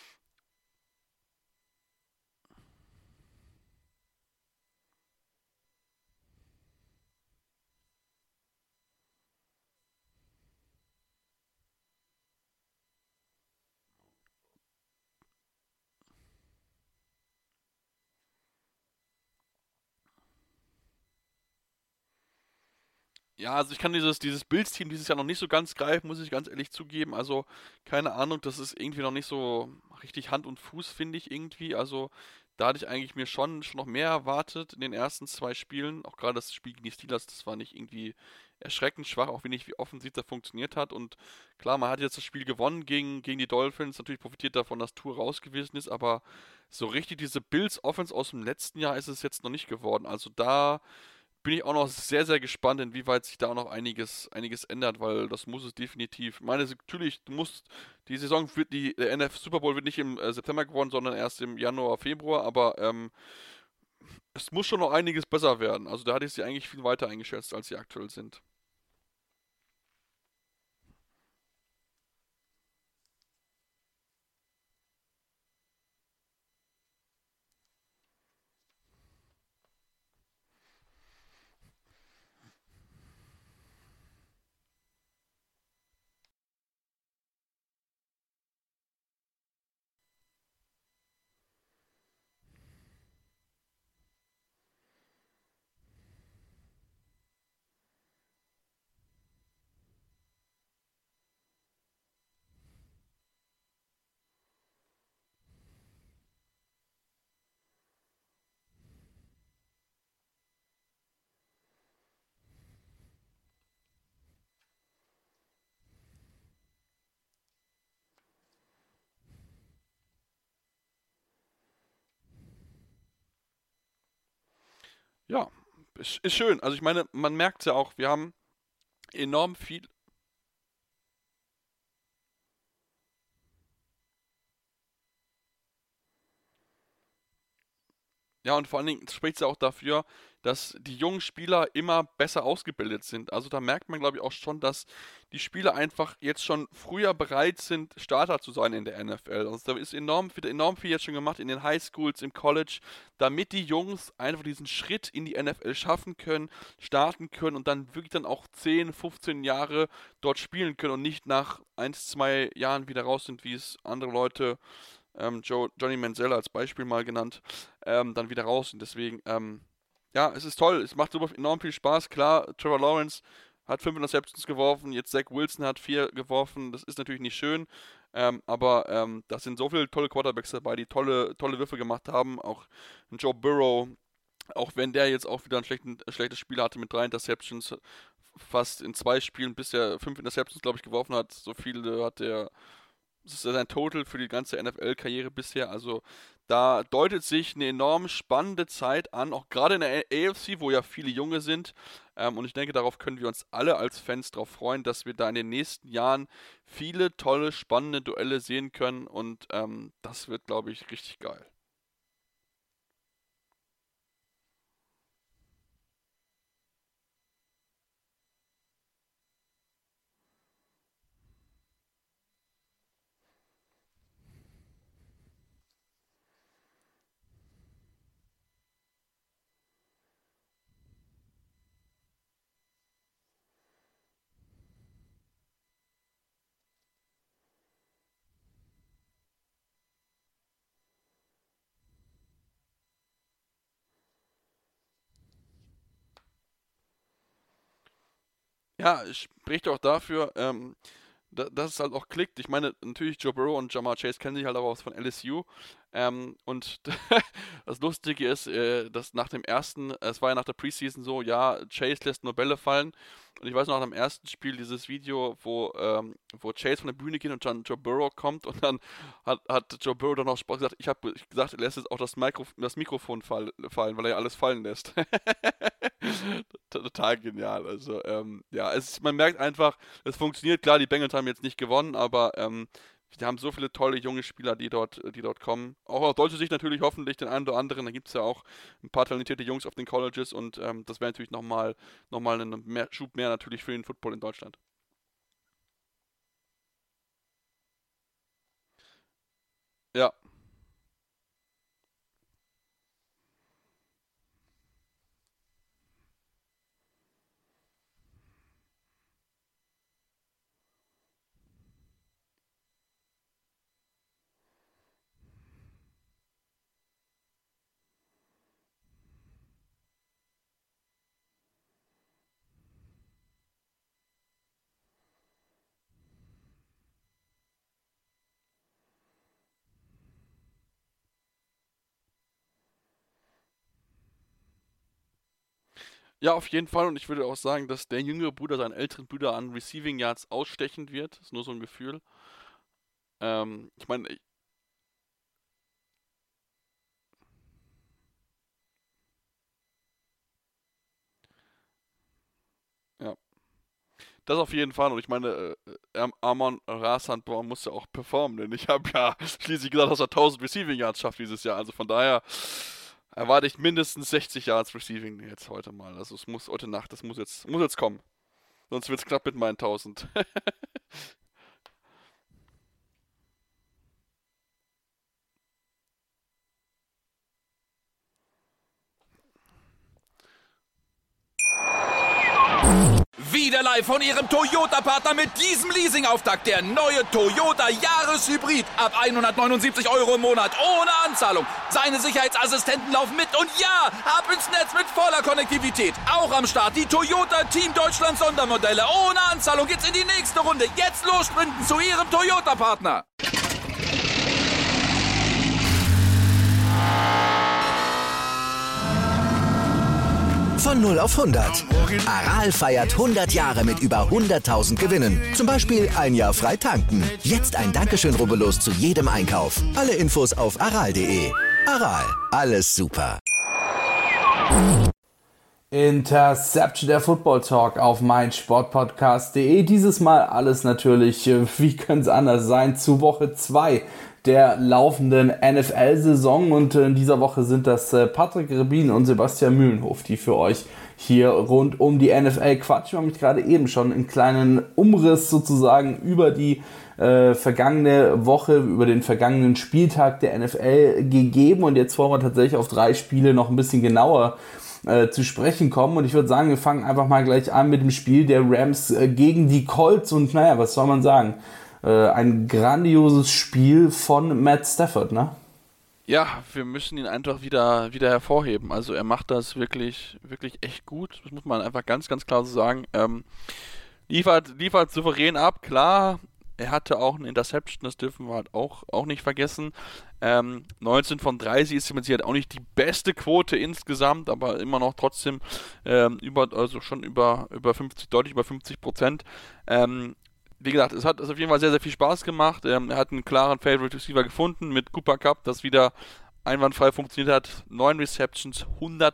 ja, also ich kann dieses Bills-Team dieses Jahr noch nicht so ganz greifen, muss ich ganz ehrlich zugeben. Also, keine Ahnung, das ist irgendwie noch nicht so richtig Hand und Fuß, finde ich irgendwie. Also, da hatte ich eigentlich mir schon noch mehr erwartet in den ersten zwei Spielen. Auch gerade das Spiel gegen die Steelers, das war nicht irgendwie erschreckend schwach, auch wenig wie offensiv da funktioniert hat. Und klar, man hat jetzt das Spiel gewonnen gegen die Dolphins, natürlich profitiert davon, dass Tour raus gewesen ist, aber so richtig diese Bills-Offense aus dem letzten Jahr ist es jetzt noch nicht geworden. Also da bin ich auch noch sehr, sehr gespannt, inwieweit sich da auch noch einiges ändert, weil das muss es definitiv. Ich meine, natürlich, die Saison wird, der NF Super Bowl wird nicht im September gewonnen, sondern erst im Januar, Februar, aber es muss schon noch einiges besser werden. Also da hatte ich sie eigentlich viel weiter eingeschätzt, als sie aktuell sind. Ja, ist schön. Also ich meine, man merkt ja auch, wir haben enorm viel. Ja, und vor allen Dingen spricht es ja auch dafür, dass die jungen Spieler immer besser ausgebildet sind. Also da merkt man, glaube ich, auch schon, dass die Spieler einfach jetzt schon früher bereit sind, Starter zu sein in der NFL. Also da ist enorm viel jetzt schon gemacht in den Highschools, im College, damit die Jungs einfach diesen Schritt in die NFL schaffen können, starten können und dann wirklich dann auch 10, 15 Jahre dort spielen können und nicht nach 1, 2 Jahren wieder raus sind, wie es andere Leute Johnny Manziel als Beispiel mal genannt, dann wieder raus. Und deswegen, ja, es ist toll. Es macht super enorm viel Spaß. Klar, Trevor Lawrence hat 5 Interceptions geworfen, jetzt Zach Wilson hat 4 geworfen. Das ist natürlich nicht schön, aber da sind so viele tolle Quarterbacks dabei, die tolle Würfe gemacht haben. Auch ein Joe Burrow, auch wenn der jetzt auch wieder schlechtes Spiel hatte mit 3 Interceptions, fast in 2 Spielen bisher 5 Interceptions, glaube ich, geworfen hat. So viele hat er. Das ist sein Total für die ganze NFL-Karriere bisher. Also da deutet sich eine enorm spannende Zeit an, auch gerade in der AFC, wo ja viele Junge sind. Und ich denke, darauf können wir uns alle als Fans darauf freuen, dass wir da in den nächsten Jahren viele tolle, spannende Duelle sehen können. Und das wird, glaube ich, richtig geil. ja, spricht auch dafür, dass es halt auch klickt. Ich meine, natürlich Joe Burrow und Ja'Marr Chase kennen sich halt auch aus von LSU. Und das Lustige ist, dass nach dem ersten, es war ja nach der Preseason so, ja, Chase lässt nur Bälle fallen. Und ich weiß noch, nach dem ersten Spiel dieses Video, wo Chase von der Bühne geht und dann Joe Burrow kommt und dann hat Joe Burrow dann noch Spaß gesagt, ich habe gesagt, er lässt jetzt auch das Mikrofon fallen, weil er ja alles fallen lässt. Total genial. Also, ja, man merkt einfach, es funktioniert. Klar, die Bengals haben jetzt nicht gewonnen, aber wir haben so viele tolle junge Spieler, die dort kommen. Auch aus deutscher Sicht natürlich hoffentlich den einen oder anderen. Da gibt es ja auch ein paar talentierte Jungs auf den Colleges und das wäre natürlich nochmal ein Schub mehr natürlich für den Football in Deutschland. Ja. Ja, auf jeden Fall. Und ich würde auch sagen, dass der jüngere Bruder seinen älteren Bruder an Receiving Yards ausstechen wird. Das ist nur so ein Gefühl. Ich meine, ja, das auf jeden Fall. Und ich meine, Amon-Ra St. Brown muss ja auch performen, denn ich habe ja schließlich gesagt, dass er 1000 Receiving Yards schafft dieses Jahr. Also von daher erwarte ich mindestens 60 Yards Receiving jetzt heute mal. Also es muss heute Nacht, das muss jetzt kommen. Sonst wird es knapp mit meinen 1000. Wieder live von Ihrem Toyota-Partner mit diesem Leasing-Auftakt. Der neue Toyota Jahreshybrid. Ab 179 € im Monat. Ohne Anzahlung. Seine Sicherheitsassistenten laufen mit. Und ja, ab ins Netz mit voller Konnektivität. Auch am Start die Toyota Team Deutschland Sondermodelle. Ohne Anzahlung geht's in die nächste Runde. Jetzt los sprinten zu Ihrem Toyota-Partner. Von 0 auf 100. Aral feiert 100 Jahre mit über 100.000 Gewinnen. Zum Beispiel ein Jahr frei tanken. Jetzt ein Dankeschön, rubbellos zu jedem Einkauf. Alle Infos auf aral.de. Aral, alles super. Interception, der Football Talk auf meinsportpodcast.de. Dieses Mal alles natürlich, wie könnte es anders sein, zu Woche 2 der laufenden NFL-Saison. Und in dieser Woche sind das Patrick Rebin und Sebastian Mühlenhof, die für euch hier rund um die NFL quatschen. Wir haben mich gerade eben schon einen kleinen Umriss sozusagen über die vergangene Woche, über den vergangenen Spieltag der NFL gegeben. Und jetzt wollen wir tatsächlich auf 3 Spiele noch ein bisschen genauer zu sprechen kommen. Und ich würde sagen, wir fangen einfach mal gleich an mit dem Spiel der Rams gegen die Colts. Und naja, was soll man sagen? Ein grandioses Spiel von Matt Stafford, ne? Ja, wir müssen ihn einfach wieder hervorheben. Also er macht das wirklich, wirklich echt gut. Das muss man einfach ganz, ganz klar so sagen. Liefert souverän ab, klar. Er hatte auch eine Interception, das dürfen wir halt auch nicht vergessen. 19 von 30 ist mit Sicherheit auch nicht die beste Quote insgesamt, aber immer noch trotzdem deutlich über 50%. Wie gesagt, es hat auf jeden Fall sehr, sehr viel Spaß gemacht. Er hat einen klaren Favorite Receiver gefunden mit Cooper Kupp, das wieder einwandfrei funktioniert hat. 9 Receptions,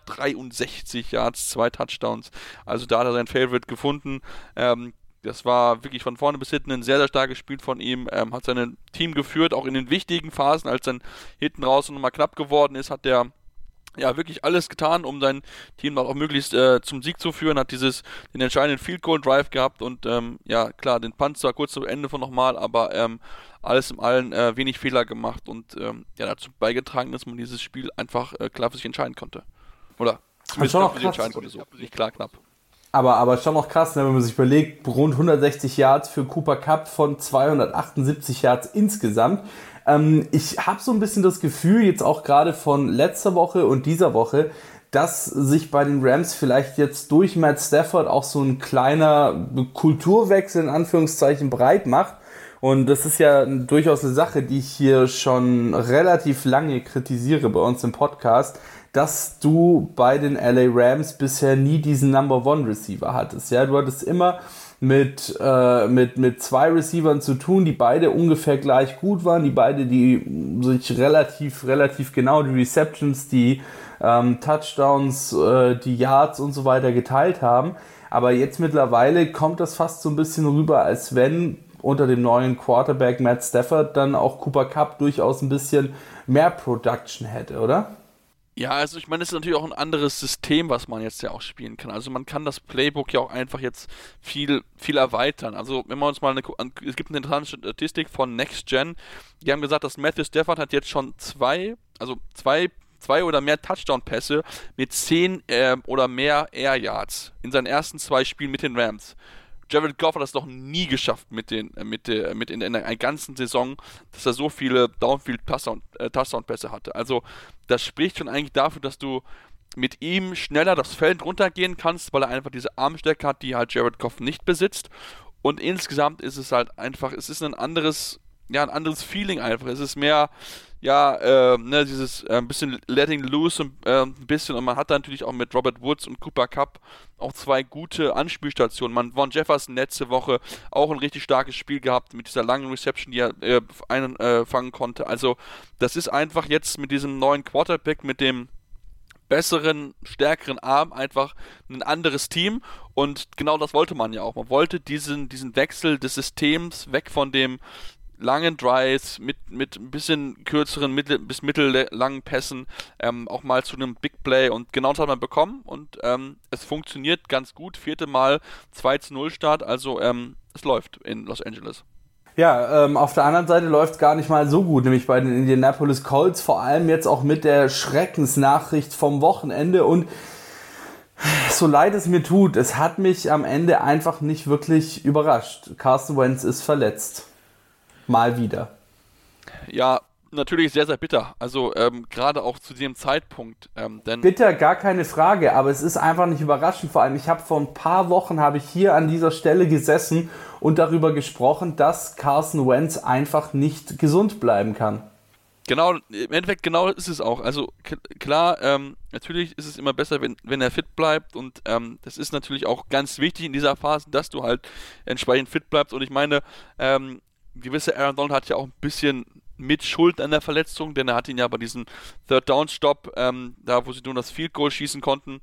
163 Yards, 2 Touchdowns. Also da hat er sein Favorite gefunden. Das war wirklich von vorne bis hinten ein sehr, sehr starkes Spiel von ihm. Hat sein Team geführt, auch in den wichtigen Phasen, als dann hinten raus nochmal knapp geworden ist, hat der ja wirklich alles getan, um sein Team auch möglichst zum Sieg zu führen, hat den entscheidenden Field Goal Drive gehabt und ja klar, den Punt zwar kurz zum Ende von nochmal, aber alles in allem wenig Fehler gemacht und ja dazu beigetragen, dass man dieses Spiel einfach klar für sich entscheiden konnte. Oder zumindest klar für sich entscheiden konnte, so. Nicht klar, knapp. Aber schon noch krass, wenn man sich überlegt, rund 160 Yards für Cooper Kupp von 278 Yards insgesamt. Ich habe so ein bisschen das Gefühl, jetzt auch gerade von letzter Woche und dieser Woche, dass sich bei den Rams vielleicht jetzt durch Matt Stafford auch so ein kleiner Kulturwechsel in Anführungszeichen breit macht. Und das ist ja durchaus eine Sache, die ich hier schon relativ lange kritisiere bei uns im Podcast, dass du bei den LA Rams bisher nie diesen Number-One-Receiver hattest. Ja, du hattest immer mit zwei Receivern zu tun, die beide ungefähr gleich gut waren, die sich relativ genau die Receptions, die Touchdowns, die Yards und so weiter geteilt haben. Aber jetzt mittlerweile kommt das fast so ein bisschen rüber, als wenn unter dem neuen Quarterback Matt Stafford dann auch Cooper Kupp durchaus ein bisschen mehr Production hätte, oder? Ja, also ich meine, es ist natürlich auch ein anderes System, was man jetzt ja auch spielen kann. Also man kann das Playbook ja auch einfach jetzt viel erweitern. Also wenn man uns mal es gibt eine interessante Statistik von Next Gen, die haben gesagt, dass Matthew Stafford hat jetzt schon zwei oder mehr Touchdown-Pässe mit 10 oder mehr Air Yards in seinen ersten 2 Spielen mit den Rams. Jared Goff hat das noch nie geschafft in der ganzen Saison, dass er so viele Downfield-Touchdown-Pässe hatte. Also das spricht schon eigentlich dafür, dass du mit ihm schneller das Feld runtergehen kannst, weil er einfach diese Armstärke hat, die halt Jared Goff nicht besitzt. Und insgesamt ist es halt einfach, es ist ein anderes Feeling einfach. Es ist mehr, dieses bisschen letting loose ein bisschen, und man hat da natürlich auch mit Robert Woods und Cooper Kupp auch 2 gute Anspielstationen. Von Jefferson letzte Woche auch ein richtig starkes Spiel gehabt mit dieser langen Reception, die er einfangen konnte. Also das ist einfach jetzt mit diesem neuen Quarterback, mit dem besseren, stärkeren Arm einfach ein anderes Team, und genau das wollte man ja auch. Man wollte diesen Wechsel des Systems weg von dem langen Drives mit ein bisschen kürzeren bis mittellangen Pässen auch mal zu einem Big Play, und genau das hat man bekommen, und es funktioniert ganz gut. 4. Mal 2-0 Start, also es läuft in Los Angeles. Ja, auf der anderen Seite läuft es gar nicht mal so gut, nämlich bei den Indianapolis Colts, vor allem jetzt auch mit der Schreckensnachricht vom Wochenende, und so leid es mir tut, es hat mich am Ende einfach nicht wirklich überrascht. Carson Wentz ist verletzt. Mal wieder. Ja, natürlich sehr, sehr bitter. Also gerade auch zu diesem Zeitpunkt. Denn bitter, gar keine Frage, aber es ist einfach nicht überraschend. Vor allem, ich habe vor ein paar Wochen hier an dieser Stelle gesessen und darüber gesprochen, dass Carson Wentz einfach nicht gesund bleiben kann. Genau, im Endeffekt genau ist es auch. Also klar, natürlich ist es immer besser, wenn er fit bleibt, und das ist natürlich auch ganz wichtig in dieser Phase, dass du halt entsprechend fit bleibst. Und ich meine, gewisse Aaron Donald hat ja auch ein bisschen mit Schuld an der Verletzung, denn er hat ihn ja bei diesem Third-Down-Stop, da wo sie nur das Field-Goal schießen konnten,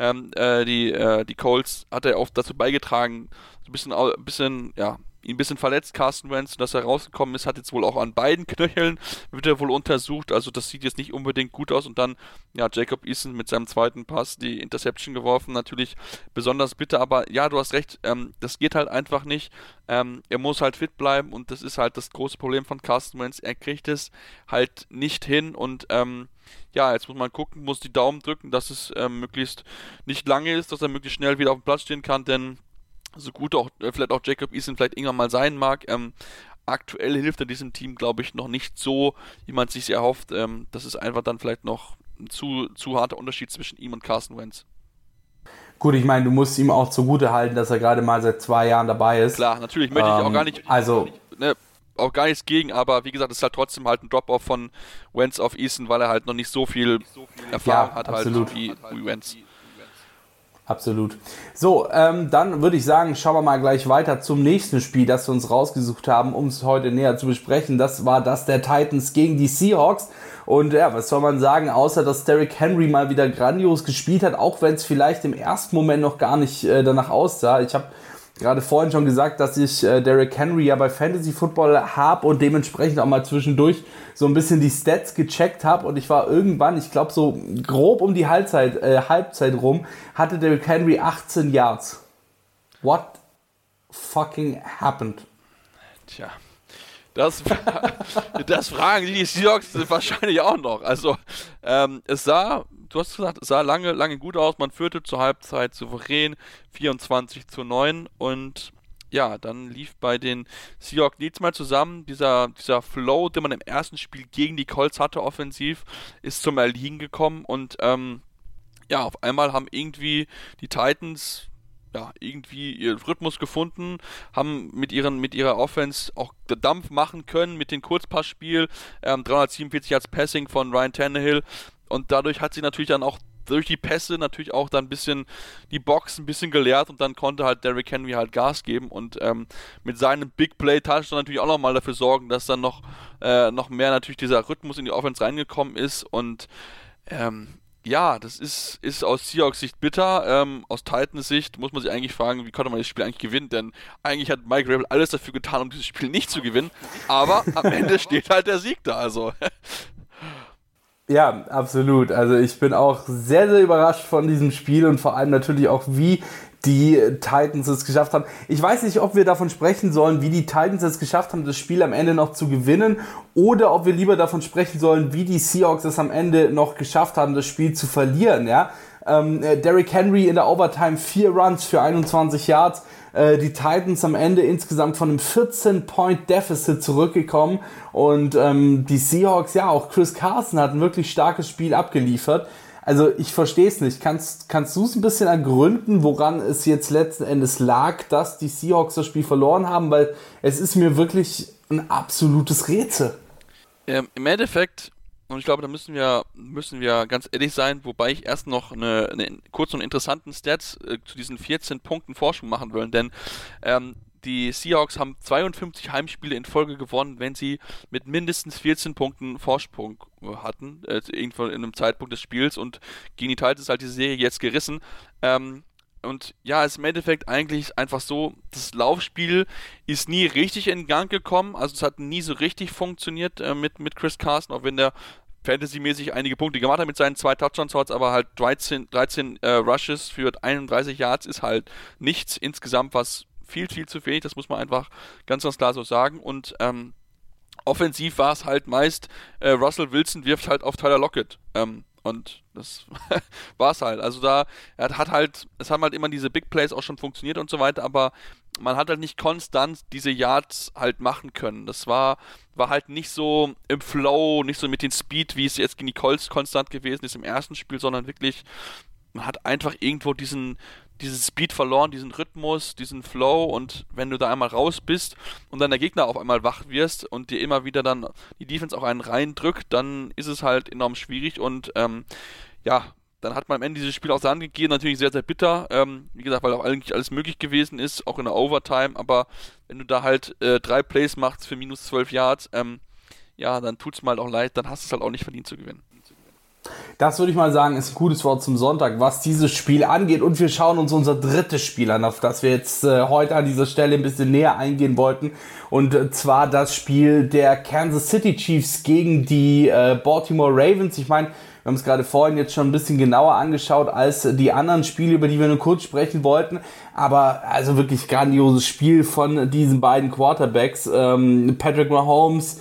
die Colts, hat er auch dazu beigetragen, so ein bisschen ihn ein bisschen verletzt, Carson Wentz, dass er rausgekommen ist, hat jetzt wohl auch an beiden Knöcheln, wird er wohl untersucht, also das sieht jetzt nicht unbedingt gut aus. Und dann, Jacob Eason mit seinem zweiten Pass die Interception geworfen, natürlich besonders bitter, aber ja, du hast recht, das geht halt einfach nicht, er muss halt fit bleiben, und das ist halt das große Problem von Carson Wentz, er kriegt es halt nicht hin, und jetzt muss man gucken, muss die Daumen drücken, dass es möglichst nicht lange ist, dass er möglichst schnell wieder auf dem Platz stehen kann, denn so gut auch vielleicht auch Jacob Eason vielleicht irgendwann mal sein mag, aktuell hilft er diesem Team, glaube ich, noch nicht so, wie man es sich erhofft. Das ist einfach dann vielleicht noch ein zu harter Unterschied zwischen ihm und Carson Wentz. Gut, ich meine, du musst ihm auch zugute halten, dass er gerade mal seit 2 Jahren dabei ist. Klar, natürlich möchte ich auch gar nicht... auch gar nichts gegen, aber wie gesagt, es ist halt trotzdem halt ein Drop-Off von Wentz auf Eason, weil er halt noch nicht so viel Erfahrung hat halt wie Wentz. Absolut. So, dann würde ich sagen, schauen wir mal gleich weiter zum nächsten Spiel, das wir uns rausgesucht haben, um es heute näher zu besprechen. Das war das der Titans gegen die Seahawks. Und was soll man sagen, außer dass Derrick Henry mal wieder grandios gespielt hat, auch wenn es vielleicht im ersten Moment noch gar nicht danach aussah. Ich habe gerade vorhin schon gesagt, dass ich Derrick Henry ja bei Fantasy Football habe und dementsprechend auch mal zwischendurch so ein bisschen die Stats gecheckt habe, und ich war irgendwann, ich glaube so grob um die Halbzeit rum, hatte Derrick Henry 18 Yards. What fucking happened? Tja, das fragen die Seahawks wahrscheinlich auch noch. Also du hast gesagt, es sah lange gut aus, man führte zur Halbzeit souverän 24-9, und ja, dann lief bei den Seahawks nichts mehr zusammen. Dieser Flow, den man im ersten Spiel gegen die Colts hatte offensiv, ist zum Erliegen gekommen, und ja, auf einmal haben irgendwie die Titans irgendwie ihren Rhythmus gefunden, haben mit ihrer Offense auch Dampf machen können mit dem Kurzpassspiel, 347 Yards Passing von Ryan Tannehill, und dadurch hat sie natürlich dann auch durch die Pässe natürlich auch dann ein bisschen die Box ein bisschen geleert, und dann konnte halt Derrick Henry halt Gas geben und mit seinem Big Play Touchdown natürlich auch nochmal dafür sorgen, dass dann noch mehr natürlich dieser Rhythmus in die Offense reingekommen ist. Und ja, das ist aus Seahawks Sicht bitter. Aus Titans Sicht muss man sich eigentlich fragen, wie konnte man das Spiel eigentlich gewinnen? Denn eigentlich hat Mike Vrabel alles dafür getan, um dieses Spiel nicht zu gewinnen. Aber am Ende steht halt der Sieg da. Also. Ja, absolut. Also ich bin auch sehr, sehr überrascht von diesem Spiel und vor allem natürlich auch, wie die Titans es geschafft haben. Ich weiß nicht, ob wir davon sprechen sollen, wie die Titans es geschafft haben, das Spiel am Ende noch zu gewinnen, oder ob wir lieber davon sprechen sollen, wie die Seahawks es am Ende noch geschafft haben, das Spiel zu verlieren. Ja? Derrick Henry in der Overtime 4 Runs für 21 Yards. Die Titans am Ende insgesamt von einem 14-Point-Deficit zurückgekommen, und die Seahawks, ja, auch Chris Carson hat ein wirklich starkes Spiel abgeliefert. Also ich verstehe es nicht. Kannst du es ein bisschen ergründen, woran es jetzt letzten Endes lag, dass die Seahawks das Spiel verloren haben? Weil es ist mir wirklich ein absolutes Rätsel. Im Endeffekt, und ich glaube, da müssen wir ganz ehrlich sein, wobei ich erst noch eine kurzen und interessanten Stats zu diesen 14 Punkten Vorsprung machen will, denn die Seahawks haben 52 Heimspiele in Folge gewonnen, wenn sie mit mindestens 14 Punkten Vorsprung hatten, irgendwo in einem Zeitpunkt des Spiels, und gegen die Titans ist halt diese Serie jetzt gerissen. Und ja, es ist im Endeffekt eigentlich einfach so, das Laufspiel ist nie richtig in Gang gekommen, also es hat nie so richtig funktioniert mit Chris Carson, auch wenn der Fantasy-mäßig einige Punkte gemacht hat mit seinen 2 Touchdowns, aber halt 13 Rushes für 31 Yards ist halt nichts insgesamt, was viel, viel zu wenig, das muss man einfach ganz, ganz klar so sagen. Und offensiv war es halt meist, Russell Wilson wirft halt auf Tyler Lockett. Und das war es halt. Also es haben halt immer diese Big Plays auch schon funktioniert und so weiter, aber man hat halt nicht konstant diese Yards halt machen können. Das war halt nicht so im Flow, nicht so mit dem Speed, wie es jetzt gegen die Colts konstant gewesen ist im ersten Spiel, sondern wirklich, man hat einfach irgendwo diesen Speed verloren, diesen Rhythmus, diesen Flow, und wenn du da einmal raus bist und dann der Gegner auf einmal wach wirst und dir immer wieder dann die Defense auch einen reindrückt, dann ist es halt enorm schwierig, und dann hat man am Ende dieses Spiel auch so angegeben, natürlich sehr, sehr bitter, wie gesagt, weil auch eigentlich alles möglich gewesen ist, auch in der Overtime, aber wenn du da halt 3 Plays machst für minus 12 Yards, dann tut's mal halt auch leid, dann hast du es halt auch nicht verdient zu gewinnen. Das würde ich mal sagen, ist ein gutes Wort zum Sonntag, was dieses Spiel angeht. Und wir schauen uns unser drittes Spiel an, auf das wir jetzt heute an dieser Stelle ein bisschen näher eingehen wollten. Und zwar das Spiel der Kansas City Chiefs gegen die Baltimore Ravens. Ich meine, wir haben es gerade vorhin jetzt schon ein bisschen genauer angeschaut als die anderen Spiele, über die wir nur kurz sprechen wollten. Aber also wirklich grandioses Spiel von diesen beiden Quarterbacks. Patrick Mahomes,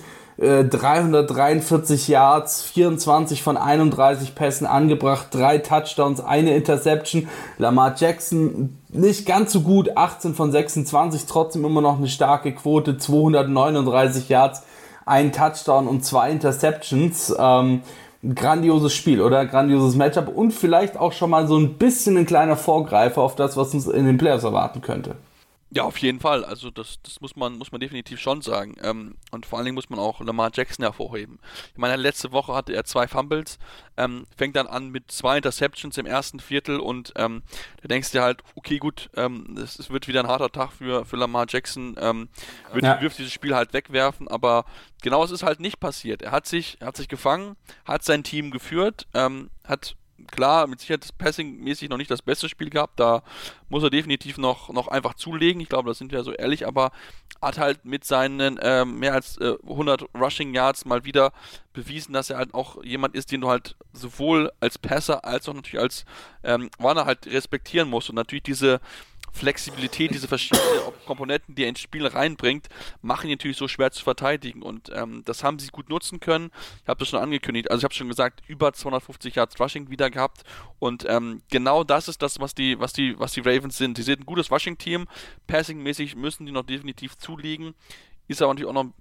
343 Yards, 24 von 31 Pässen angebracht, 3 Touchdowns, 1 Interception. Lamar Jackson nicht ganz so gut, 18 von 26, trotzdem immer noch eine starke Quote, 239 Yards, 1 Touchdown und 2 Interceptions. Grandioses Spiel, oder? Grandioses Matchup und vielleicht auch schon mal so ein bisschen ein kleiner Vorgreifer auf das, was uns in den Playoffs erwarten könnte. Ja, auf jeden Fall. Also das muss man definitiv schon sagen. Und vor allen Dingen muss man auch Lamar Jackson hervorheben. Ich meine, letzte Woche hatte er 2 Fumbles, fängt dann an mit 2 Interceptions im ersten Viertel, und da denkst du dir halt, okay, gut, es wird wieder ein harter Tag für Lamar Jackson, wirft dieses Spiel halt wegwerfen, aber genau, es ist halt nicht passiert. Er hat sich gefangen, hat sein Team geführt, hat klar, mit Sicherheit Passing-mäßig noch nicht das beste Spiel gehabt, da muss er definitiv noch einfach zulegen, ich glaube, das sind wir so ehrlich, aber hat halt mit seinen mehr als 100 Rushing Yards mal wieder bewiesen, dass er halt auch jemand ist, den du halt sowohl als Passer als auch natürlich als Runner halt respektieren musst, und natürlich diese Flexibilität, diese verschiedenen Komponenten, die er ins Spiel reinbringt, machen ihn natürlich so schwer zu verteidigen, und das haben sie gut nutzen können. Ich habe das schon angekündigt, also ich habe schon gesagt, über 250 Yards Rushing wieder gehabt, und genau das ist das, was die Ravens sind. Sie sind ein gutes Rushing-Team, Passing-mäßig müssen die noch definitiv zulegen, ist aber natürlich auch noch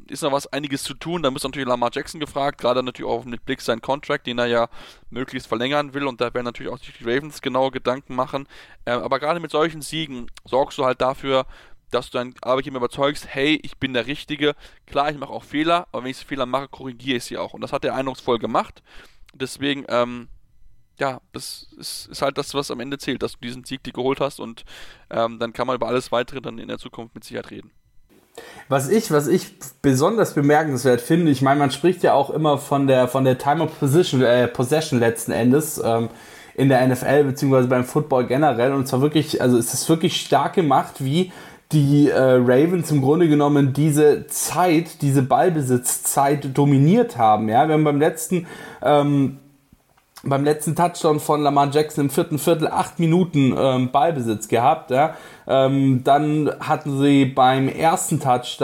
ist noch einiges zu tun. Da muss natürlich Lamar Jackson gefragt, gerade natürlich auch mit Blick seinen Contract, den er ja möglichst verlängern will, und da werden natürlich auch die Ravens genaue Gedanken machen. Aber gerade mit solchen Siegen sorgst du halt dafür, dass du deinen Arbeitgeber überzeugst, hey, ich bin der Richtige. Klar, ich mache auch Fehler, aber wenn ich Fehler mache, korrigiere ich sie auch. Und das hat er eindrucksvoll gemacht. Deswegen, ja, das ist halt das, was am Ende zählt, dass du diesen Sieg dir geholt hast, und dann kann man über alles Weitere dann in der Zukunft mit Sicherheit reden. Was ich besonders bemerkenswert finde, ich meine, man spricht ja auch immer von der Time of Possession letzten Endes in der NFL beziehungsweise beim Football generell, und zwar wirklich, also es ist wirklich stark gemacht, wie die Ravens im Grunde genommen diese Ballbesitzzeit dominiert haben. Ja, wir haben beim letzten Touchdown von Lamar Jackson im vierten Viertel 8 Minuten Ballbesitz gehabt. Ja. Dann hatten sie beim zweiten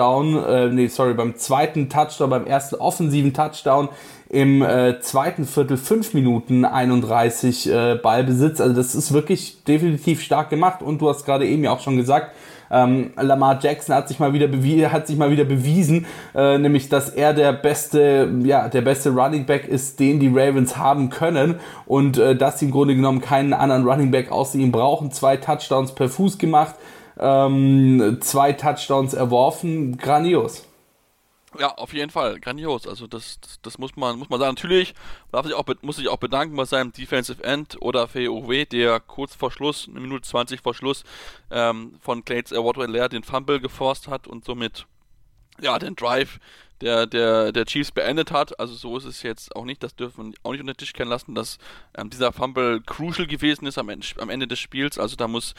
Touchdown, beim ersten offensiven Touchdown im zweiten Viertel 5 Minuten 31 Ballbesitz. Also das ist wirklich definitiv stark gemacht, und du hast gerade eben ja auch schon gesagt, Lamar Jackson hat sich mal wieder bewiesen, nämlich dass er der beste Running Back ist, den die Ravens haben können, und dass sie im Grunde genommen keinen anderen Running Back außer ihm brauchen. 2 Touchdowns per Fuß gemacht, 2 Touchdowns erworfen, grandios. Ja, auf jeden Fall, grandios. Also das muss man sagen. Natürlich muss sich auch bedanken bei seinem Defensive End oder FOW, der kurz vor Schluss, 1 Minute 20 vor Schluss, von Clayton Edwards-Helaire den Fumble geforst hat und somit ja den Drive der Chiefs beendet hat. Also so ist es jetzt auch nicht. Das dürfen wir auch nicht unter den Tisch kehren lassen, dass dieser Fumble crucial gewesen ist am Ende des Spiels. Also da muss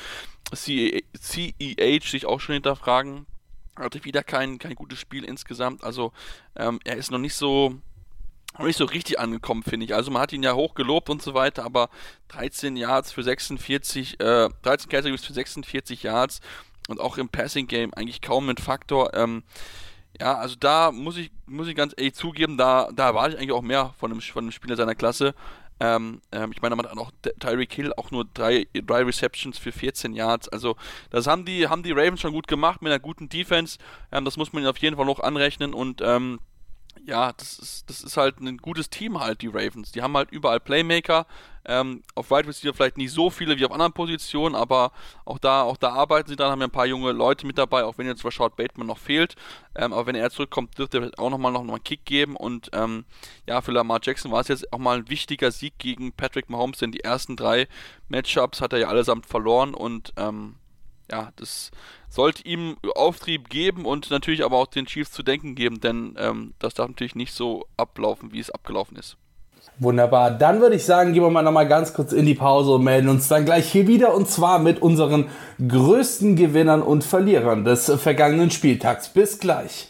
CEH sich auch schon hinterfragen. Hatte wieder kein gutes Spiel insgesamt. Also er ist noch nicht so richtig angekommen, finde ich. Also man hat ihn ja hoch gelobt und so weiter, aber 13 Yards für 46, 13 Catches für 46 Yards und auch im Passing Game eigentlich kaum ein Faktor. Ja, also da muss ich ganz ehrlich zugeben, da erwarte ich eigentlich auch mehr von einem Spieler seiner Klasse. Ich meine, man hat auch Tyreek Hill auch nur drei Receptions für 14 Yards. Also das haben die Ravens schon gut gemacht mit einer guten Defense. Das muss man ihnen auf jeden Fall noch anrechnen, und ja, das ist halt ein gutes Team halt, die Ravens. Die haben halt überall Playmaker. Auf Wide Receiver vielleicht nicht so viele wie auf anderen Positionen, aber auch da arbeiten sie dran, haben ja ein paar junge Leute mit dabei, auch wenn jetzt Rashad Bateman noch fehlt. Aber wenn er zurückkommt, dürfte er auch noch mal einen Kick geben. Und ja, für Lamar Jackson war es jetzt auch mal ein wichtiger Sieg gegen Patrick Mahomes, denn die ersten 3 Matchups hat er ja allesamt verloren, und ja, das sollte ihm Auftrieb geben und natürlich aber auch den Chiefs zu denken geben, denn das darf natürlich nicht so ablaufen, wie es abgelaufen ist. Wunderbar, dann würde ich sagen, gehen wir mal nochmal ganz kurz in die Pause und melden uns dann gleich hier wieder, und zwar mit unseren größten Gewinnern und Verlierern des vergangenen Spieltags. Bis gleich.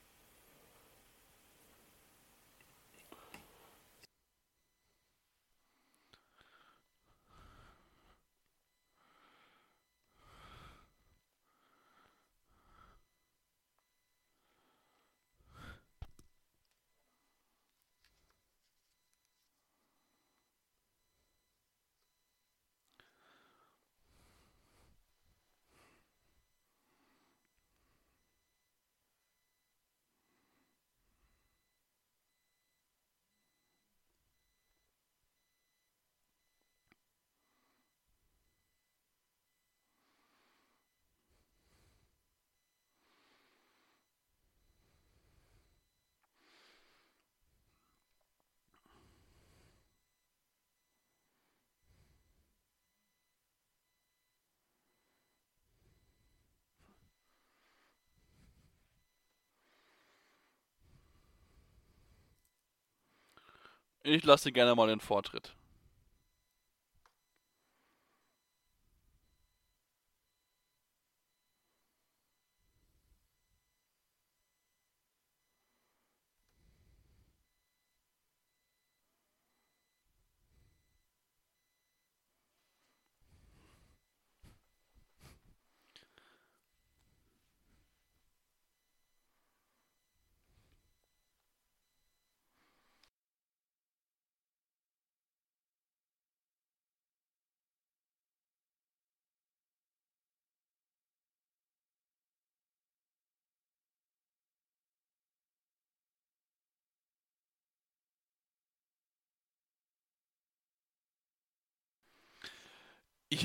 Ich lasse gerne mal den Vortritt.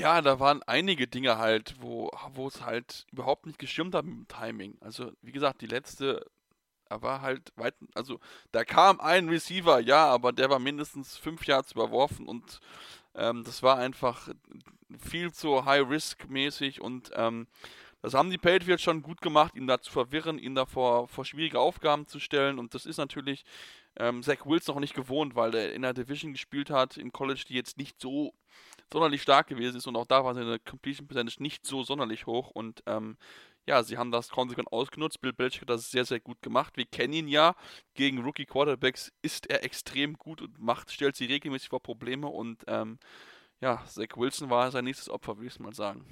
Ja, da waren einige Dinge halt, wo es halt überhaupt nicht gestimmt hat mit dem Timing. Also, wie gesagt, die letzte, er war halt weit, also da kam ein Receiver, ja, aber der war mindestens 5 Yards überworfen und das war einfach viel zu High-Risk-mäßig und das haben die Patriots schon gut gemacht, ihn da zu verwirren, ihn da vor schwierige Aufgaben zu stellen und das ist natürlich Zach Wilson noch nicht gewohnt, weil er in der Division gespielt hat, im College, die jetzt nicht so sonderlich stark gewesen ist und auch da war seine Completion Percentage nicht so sonderlich hoch und ja, sie haben das konsequent ausgenutzt. Bill Belichick hat das sehr, sehr gut gemacht. Wir kennen ihn ja, gegen Rookie Quarterbacks ist er extrem gut und stellt sie regelmäßig vor Probleme und ja, Zach Wilson war sein nächstes Opfer, würde ich mal sagen.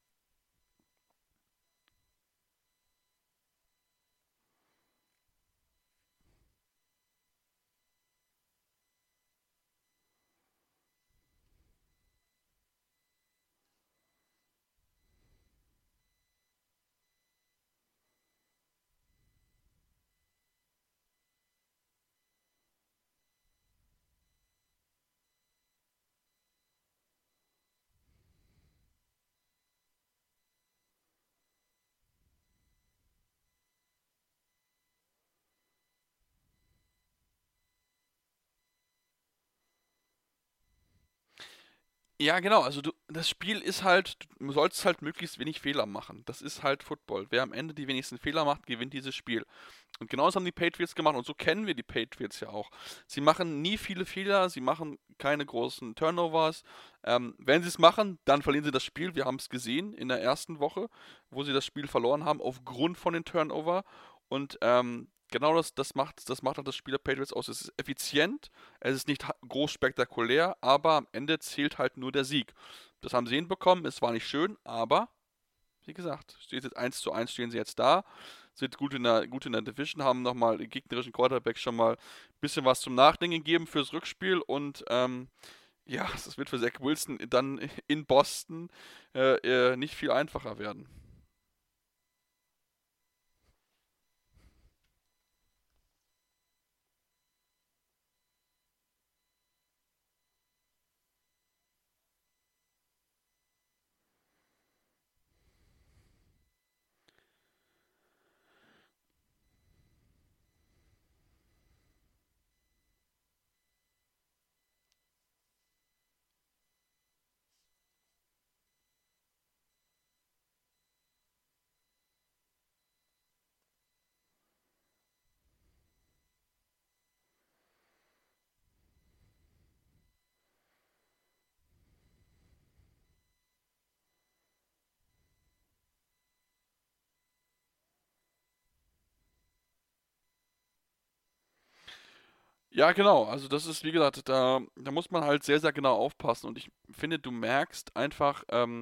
Ja, genau, also das Spiel ist halt, du sollst halt möglichst wenig Fehler machen. Das ist halt Football. Wer am Ende die wenigsten Fehler macht, gewinnt dieses Spiel. Und genau das haben die Patriots gemacht und so kennen wir die Patriots ja auch. Sie machen nie viele Fehler, sie machen keine großen Turnovers. Wenn sie es machen, dann verlieren sie das Spiel. Wir haben es gesehen in der ersten Woche, wo sie das Spiel verloren haben aufgrund von den Turnover. Und genau das macht halt das Spiel der Patriots aus. Es ist effizient, es ist nicht groß spektakulär, aber am Ende zählt halt nur der Sieg. Das haben sie hinbekommen, es war nicht schön, aber wie gesagt, steht jetzt 1:1, stehen sie jetzt da, sind gut in der Division, haben nochmal den gegnerischen Quarterback schon mal ein bisschen was zum Nachdenken gegeben fürs Rückspiel und ja, es wird für Zach Wilson dann in Boston nicht viel einfacher werden. Ja, genau. Also das ist, wie gesagt, da muss man halt sehr, sehr genau aufpassen. Und ich finde, du merkst einfach,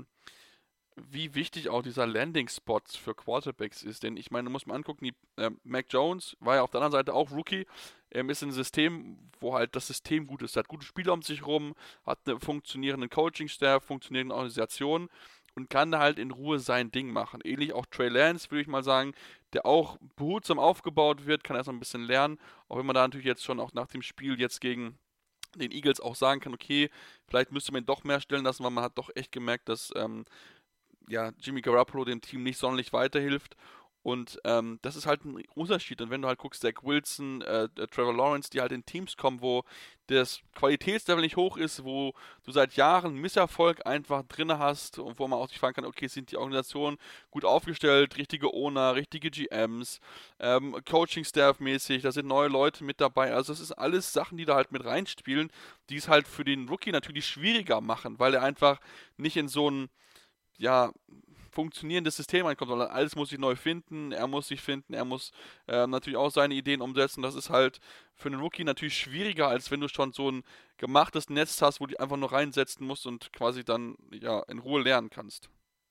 wie wichtig auch dieser Landing-Spot für Quarterbacks ist. Denn ich meine, du musst mal angucken, Mac Jones war ja auf der anderen Seite auch Rookie, ist in einem System, wo halt das System gut ist. Er hat gute Spieler um sich rum, hat einen funktionierenden Coaching-Staff, funktionierende Organisation und kann da halt in Ruhe sein Ding machen. Ähnlich auch Trey Lance, würde ich mal sagen, der auch behutsam aufgebaut wird, kann erst noch ein bisschen lernen, auch wenn man da natürlich jetzt schon auch nach dem Spiel jetzt gegen den Eagles auch sagen kann, okay, vielleicht müsste man ihn doch mehr stellen lassen, weil man hat doch echt gemerkt, dass ja, Jimmy Garoppolo dem Team nicht sonderlich weiterhilft. Und das ist halt ein Unterschied. Und wenn du halt guckst, Zach Wilson, Trevor Lawrence, die halt in Teams kommen, wo das Qualitätslevel nicht hoch ist, wo du seit Jahren Misserfolg einfach drin hast und wo man auch sich fragen kann, okay, sind die Organisationen gut aufgestellt, richtige Owner, richtige GMs, Coaching-Staff-mäßig, da sind neue Leute mit dabei. Also das ist alles Sachen, die da halt mit reinspielen, die es halt für den Rookie natürlich schwieriger machen, weil er einfach nicht in so ein ja, funktionierendes System reinkommt, sondern alles muss sich neu finden, er muss sich finden, er muss natürlich auch seine Ideen umsetzen. Das ist halt für einen Rookie natürlich schwieriger, als wenn du schon so ein gemachtes Netz hast, wo du einfach nur reinsetzen musst und quasi dann ja in Ruhe lernen kannst.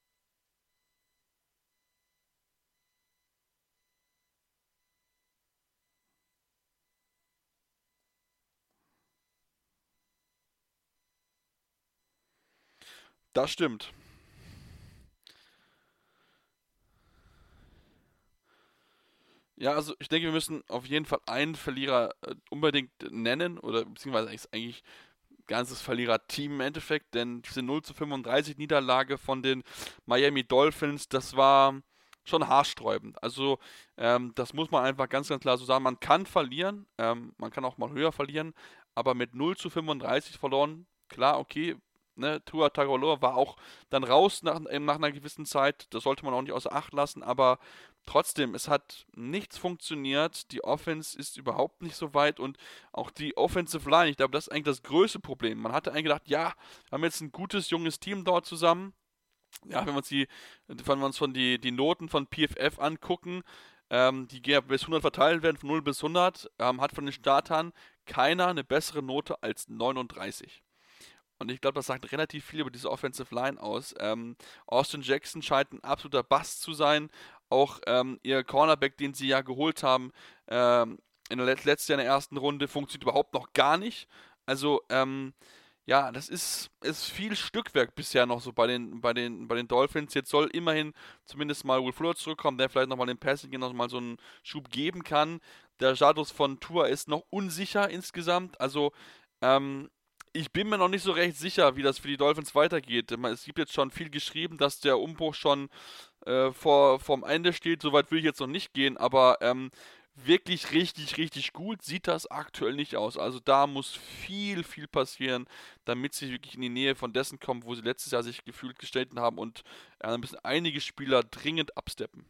Das stimmt. Ja, also ich denke, wir müssen auf jeden Fall einen Verlierer unbedingt nennen, oder beziehungsweise ist eigentlich ganzes Verliererteam im Endeffekt, denn diese 0:35 Niederlage von den Miami Dolphins, das war schon haarsträubend. Also das muss man einfach ganz, ganz klar so sagen. Man kann verlieren, man kann auch mal höher verlieren, aber mit 0:35 verloren, klar, okay, ne, Tua Tagovailoa war auch dann raus nach einer gewissen Zeit, das sollte man auch nicht außer Acht lassen, aber trotzdem, es hat nichts funktioniert, die Offense ist überhaupt nicht so weit und auch die Offensive Line, ich glaube, das ist eigentlich das größte Problem. Man hatte eigentlich gedacht, ja, wir haben jetzt ein gutes, junges Team dort zusammen. Ja, wenn wir uns die Noten von PFF angucken, die bis 100 verteilt werden, von 0 bis 100, hat von den Startern keiner eine bessere Note als 39. Und ich glaube, das sagt relativ viel über diese Offensive Line aus. Austin Jackson scheint ein absoluter Bass zu sein. Auch ihr Cornerback, den sie ja geholt haben, in der letztes Jahr in der ersten Runde, funktioniert überhaupt noch gar nicht. Also, ja, das ist viel Stückwerk bisher noch so bei den Dolphins. Jetzt soll immerhin zumindest mal Will Fuller zurückkommen, der vielleicht nochmal den Passing noch mal so einen Schub geben kann. Der Status von Tua ist noch unsicher insgesamt. Also, ich bin mir noch nicht so recht sicher, wie das für die Dolphins weitergeht. Es gibt jetzt schon viel geschrieben, dass der Umbruch schon vorm Ende steht. Soweit will ich jetzt noch nicht gehen, aber wirklich richtig, richtig gut sieht das aktuell nicht aus. Also da muss viel, viel passieren, damit sie wirklich in die Nähe von dessen kommen, wo sie letztes Jahr sich gefühlt gestellt haben und da müssen einige Spieler dringend absteppen.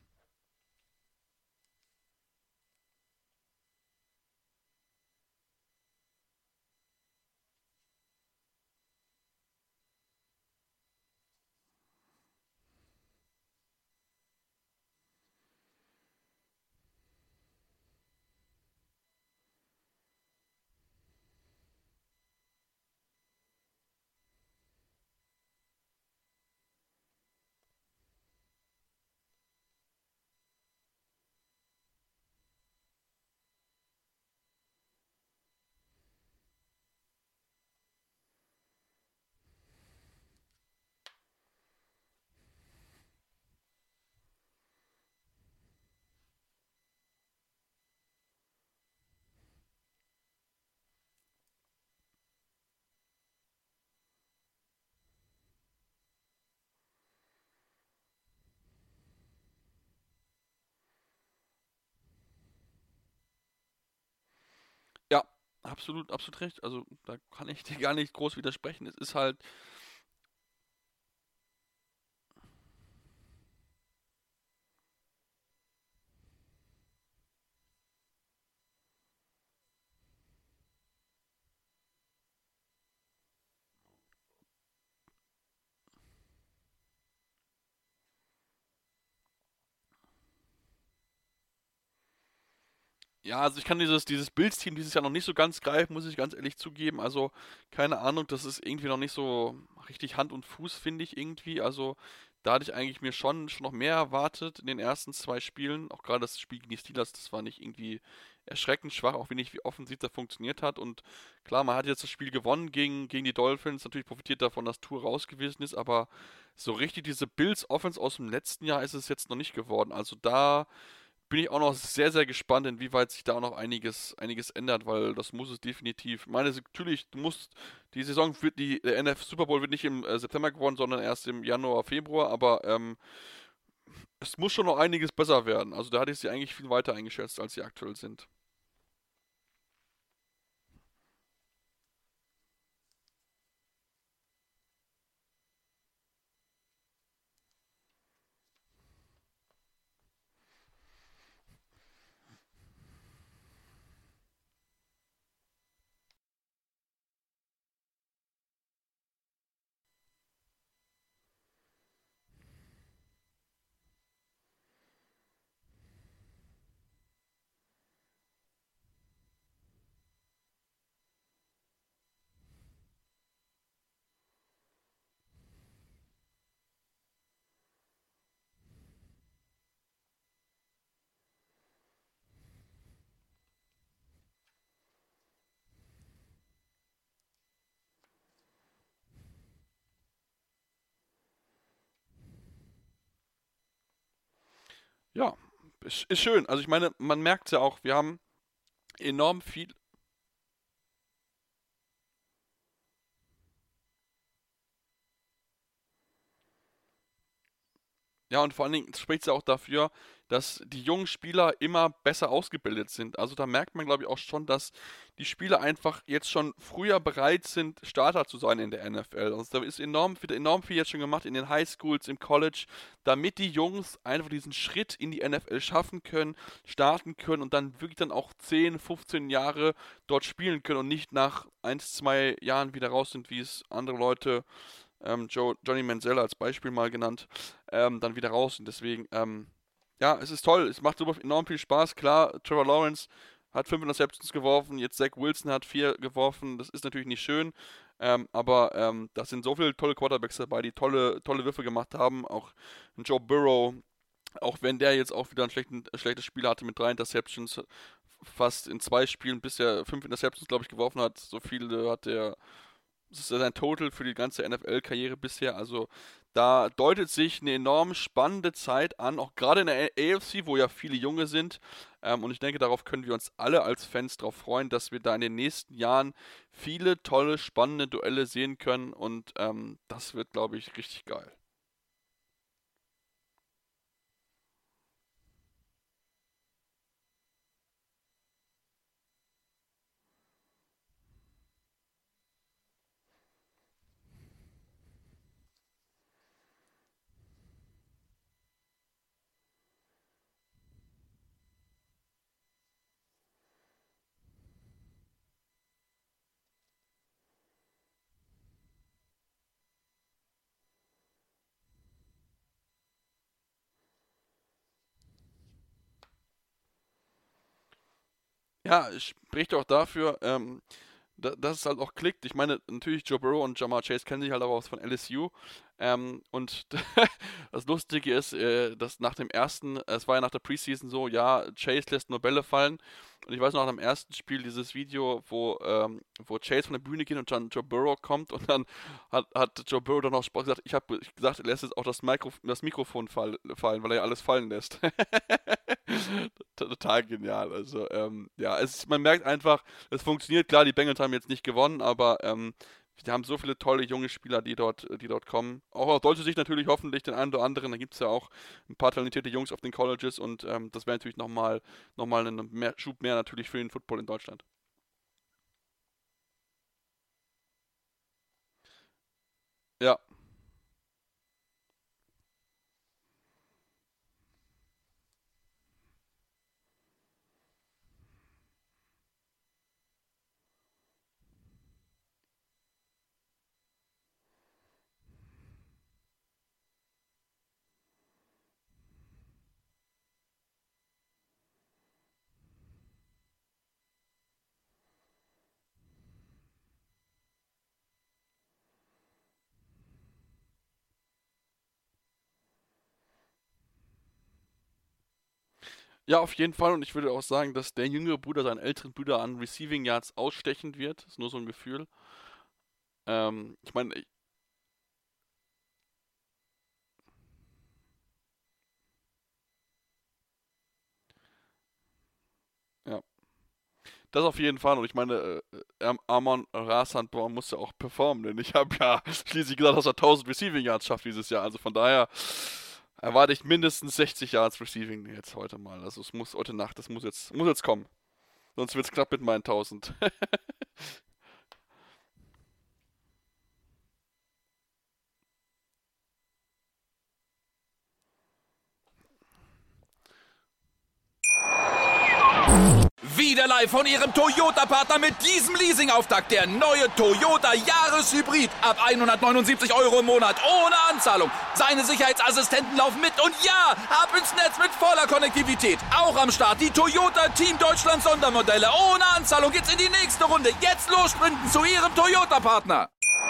Ja, absolut, absolut recht. Also da kann ich dir gar nicht groß widersprechen. Es ist halt, ja, also ich kann dieses Bills-Team dieses Jahr noch nicht so ganz greifen, muss ich ganz ehrlich zugeben. Also, keine Ahnung, das ist irgendwie noch nicht so richtig Hand und Fuß, finde ich irgendwie. Also, da hatte ich eigentlich mir schon noch mehr erwartet in den ersten zwei Spielen. Auch gerade das Spiel gegen die Steelers, das war nicht irgendwie erschreckend schwach, auch wenig wie offensiv da funktioniert hat. Und klar, man hat jetzt das Spiel gewonnen gegen die Dolphins, natürlich profitiert davon, dass Tour raus gewesen ist, aber so richtig diese Bills-Offense aus dem letzten Jahr ist es jetzt noch nicht geworden. Also da bin ich auch noch sehr, sehr gespannt, inwieweit sich da auch noch einiges ändert, weil das muss es definitiv. Ich meine, natürlich, die Saison wird, der NF Super Bowl wird nicht im September gewonnen, sondern erst im Januar, Februar, aber es muss schon noch einiges besser werden. Also da hatte ich sie eigentlich viel weiter eingeschätzt, als sie aktuell sind. Ja, ist schön. Also ich meine, man merkt ja auch, wir haben enorm viel. Ja, und vor allen Dingen spricht es ja auch dafür, dass die jungen Spieler immer besser ausgebildet sind. Also da merkt man, glaube ich, auch schon, dass die Spieler einfach jetzt schon früher bereit sind, Starter zu sein in der NFL. Also da ist enorm viel jetzt schon gemacht in den Highschools, im College, damit die Jungs einfach diesen Schritt in die NFL schaffen können, starten können und dann wirklich dann auch 10, 15 Jahre dort spielen können und nicht nach 1, 2 Jahren wieder raus sind, wie es andere Leute, Johnny Manziel als Beispiel mal genannt, dann wieder raus sind. Deswegen, ja, es ist toll, es macht super enorm viel Spaß. Klar, Trevor Lawrence hat 5 Interceptions geworfen, jetzt Zach Wilson hat 4 geworfen, das ist natürlich nicht schön, aber da sind so viele tolle Quarterbacks dabei, die tolle Würfe gemacht haben, auch Joe Burrow, auch wenn der jetzt auch wieder ein schlechtes Spiel hatte mit 3 Interceptions, fast in 2 Spielen bisher 5 Interceptions, glaube ich, geworfen hat, so viele hat der. Das ist sein Total für die ganze NFL-Karriere bisher. Also da deutet sich eine enorm spannende Zeit an, auch gerade in der AFC, wo ja viele Junge sind. Und ich denke, darauf können wir uns alle als Fans darauf freuen, dass wir da in den nächsten Jahren viele tolle, spannende Duelle sehen können. Und das wird, glaube ich, richtig geil. Ja, es spricht auch dafür, dass es halt auch klickt. Ich meine, natürlich Joe Burrow und Ja'Marr Chase kennen sich halt auch aus von LSU. Und das Lustige ist, dass es war ja nach der Preseason so, ja, Chase lässt nur Bälle fallen. Und ich weiß noch, nach dem ersten Spiel dieses Video, wo Chase von der Bühne geht und dann Joe Burrow kommt und dann hat Joe Burrow dann noch Spaß gesagt, ich habe gesagt, er lässt jetzt auch das Mikrofon fallen, weil er ja alles fallen lässt. Total genial. Also, ja, man merkt einfach, es funktioniert. Klar, die Bengals haben jetzt nicht gewonnen, aber die haben so viele tolle junge Spieler, die dort kommen. Auch aus deutscher Sicht natürlich hoffentlich den einen oder anderen. Da gibt es ja auch ein paar talentierte Jungs auf den Colleges und das wäre natürlich nochmal ein Schub mehr natürlich für den Football in Deutschland. Ja. Ja, auf jeden Fall. Und ich würde auch sagen, dass der jüngere Bruder seinen älteren Bruder an Receiving Yards ausstechen wird. Das ist nur so ein Gefühl. Ich meine, ja, das auf jeden Fall. Und ich meine, Amon-Ra St. Brown muss ja auch performen, denn ich habe ja schließlich gesagt, dass er 1000 Receiving Yards schafft dieses Jahr. Also von daher erwarte ich mindestens 60 Yards Receiving jetzt heute mal. Also es muss heute Nacht, das muss jetzt kommen. Sonst wird es knapp mit meinen 1000. Wieder live von Ihrem Toyota-Partner mit diesem Leasing-Auftakt. Der neue Toyota Jahreshybrid. Ab 179 € im Monat. Ohne Anzahlung. Seine Sicherheitsassistenten laufen mit. Und ja, ab ins Netz mit voller Konnektivität. Auch am Start die Toyota Team Deutschland Sondermodelle. Ohne Anzahlung geht's in die nächste Runde. Jetzt los sprinten zu Ihrem Toyota-Partner.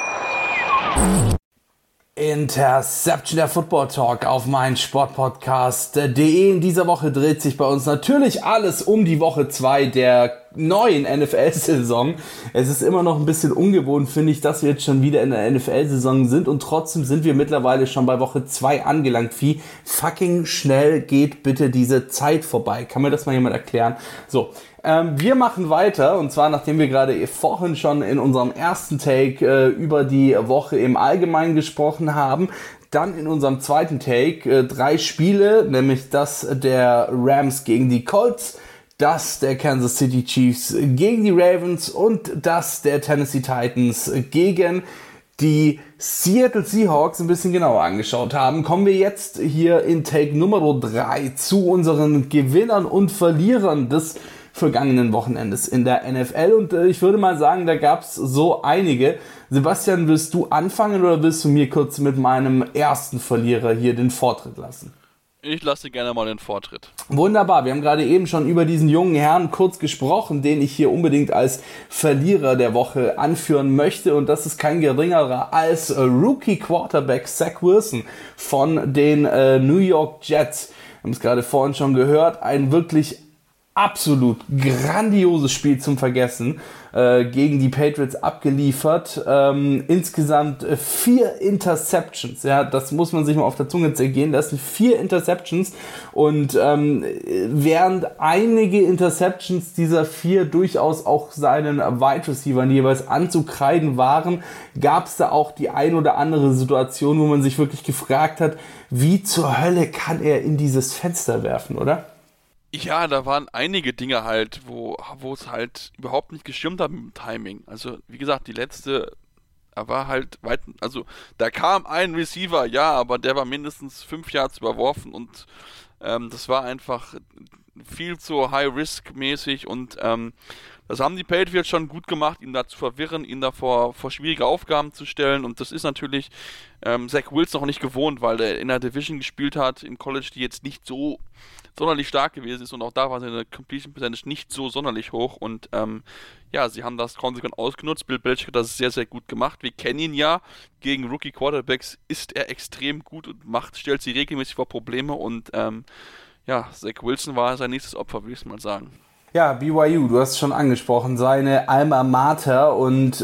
Interception, der Football Talk auf meinsportpodcast.de. In dieser Woche dreht sich bei uns natürlich alles um die Woche 2 der neuen NFL-Saison. Es ist immer noch ein bisschen ungewohnt, finde ich, dass wir jetzt schon wieder in der NFL-Saison sind und trotzdem sind wir mittlerweile schon bei Woche 2 angelangt. Wie fucking schnell geht bitte diese Zeit vorbei? Kann mir das mal jemand erklären? So, wir machen weiter und zwar, nachdem wir gerade vorhin schon in unserem ersten Take über die Woche im Allgemeinen gesprochen haben, dann in unserem zweiten Take 3 Spiele, nämlich das der Rams gegen die Colts, das der Kansas City Chiefs gegen die Ravens und das der Tennessee Titans gegen die Seattle Seahawks ein bisschen genauer angeschaut haben, kommen wir jetzt hier in Take Nummer 3 zu unseren Gewinnern und Verlierern des vergangenen Wochenendes in der NFL und ich würde mal sagen, da gab es so einige. Sebastian, willst du anfangen oder willst du mir kurz mit meinem ersten Verlierer hier den Vortritt lassen? Ich lasse gerne mal den Vortritt. Wunderbar, wir haben gerade eben schon über diesen jungen Herrn kurz gesprochen, den ich hier unbedingt als Verlierer der Woche anführen möchte und das ist kein geringerer als Rookie Quarterback Zach Wilson von den New York Jets. Wir haben es gerade vorhin schon gehört, ein wirklich absolut grandioses Spiel zum Vergessen gegen die Patriots abgeliefert. Insgesamt 4 Interceptions. Ja, das muss man sich mal auf der Zunge zergehen. Das sind 4 Interceptions und während einige Interceptions dieser 4 durchaus auch seinen Wide Receivern jeweils anzukreiden waren, gab es da auch die ein oder andere Situation, wo man sich wirklich gefragt hat, wie zur Hölle kann er in dieses Fenster werfen, oder? Ja, da waren einige Dinge halt, wo es halt überhaupt nicht gestimmt hat mit dem Timing. Also, wie gesagt, die letzte, er war halt weit, also da kam ein Receiver, ja, aber der war mindestens 5 Yards überworfen und das war einfach viel zu High-Risk-mäßig und das haben die Patriots schon gut gemacht, ihn da zu verwirren, ihn da vor schwierige Aufgaben zu stellen und das ist natürlich Zach Wilson noch nicht gewohnt, weil er in der Division gespielt hat, im College, die jetzt nicht so sonderlich stark gewesen ist und auch da war seine Completion Percentage nicht so sonderlich hoch und ja, sie haben das konsequent ausgenutzt. Bill Belichick hat das sehr, sehr gut gemacht. Wir kennen ihn ja, gegen Rookie Quarterbacks ist er extrem gut und stellt sie regelmäßig vor Probleme und ja, Zach Wilson war sein nächstes Opfer, würde ich mal sagen. Ja, BYU, du hast es schon angesprochen, seine Alma Mater und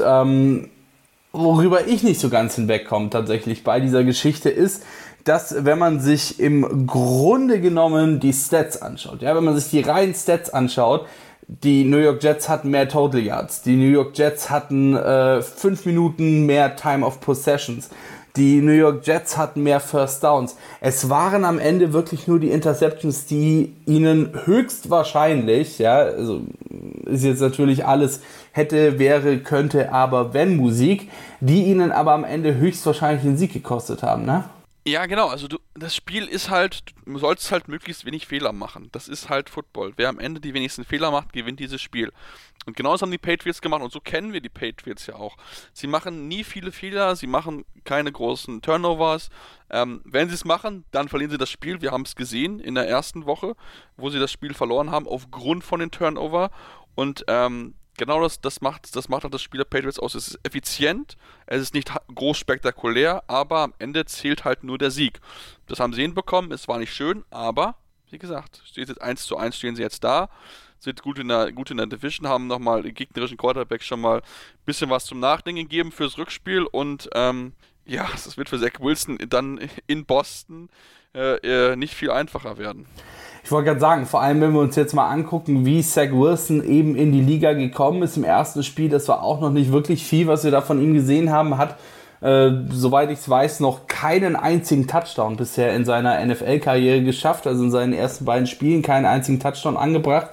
worüber ich nicht so ganz hinwegkomme tatsächlich bei dieser Geschichte ist, dass wenn man sich im Grunde genommen die Stats anschaut, ja, wenn man sich die reinen Stats anschaut, die New York Jets hatten mehr Total Yards, die New York Jets hatten 5 Minuten mehr Time of Possessions, die New York Jets hatten mehr First Downs. Es waren am Ende wirklich nur die Interceptions, die ihnen höchstwahrscheinlich, ja, also ist jetzt natürlich alles hätte, wäre, könnte, aber wenn Musik, die ihnen aber am Ende höchstwahrscheinlich den Sieg gekostet haben, ne? Ja, genau, also das Spiel ist halt, du sollst halt möglichst wenig Fehler machen. Das ist halt Football. Wer am Ende die wenigsten Fehler macht, gewinnt dieses Spiel. Und genau das haben die Patriots gemacht und so kennen wir die Patriots ja auch. Sie machen nie viele Fehler, sie machen keine großen Turnovers. Wenn sie es machen, dann verlieren sie das Spiel. Wir haben es gesehen in der ersten Woche, wo sie das Spiel verloren haben aufgrund von den Turnover. Und genau das macht halt das Spiel der Patriots aus. Es ist effizient, es ist nicht groß spektakulär, aber am Ende zählt halt nur der Sieg. Das haben sie hinbekommen, es war nicht schön, aber wie gesagt, steht jetzt 1:1, stehen sie jetzt da, sind gut in der Division, haben nochmal den gegnerischen Quarterback schon mal ein bisschen was zum Nachdenken gegeben fürs Rückspiel und ja, das wird für Zach Wilson dann in Boston nicht viel einfacher werden. Ich wollte gerade sagen, vor allem wenn wir uns jetzt mal angucken, wie Zach Wilson eben in die Liga gekommen ist im ersten Spiel, das war auch noch nicht wirklich viel, was wir da von ihm gesehen haben, hat, soweit ich es weiß, noch keinen einzigen Touchdown bisher in seiner NFL-Karriere geschafft, also in seinen ersten beiden Spielen keinen einzigen Touchdown angebracht.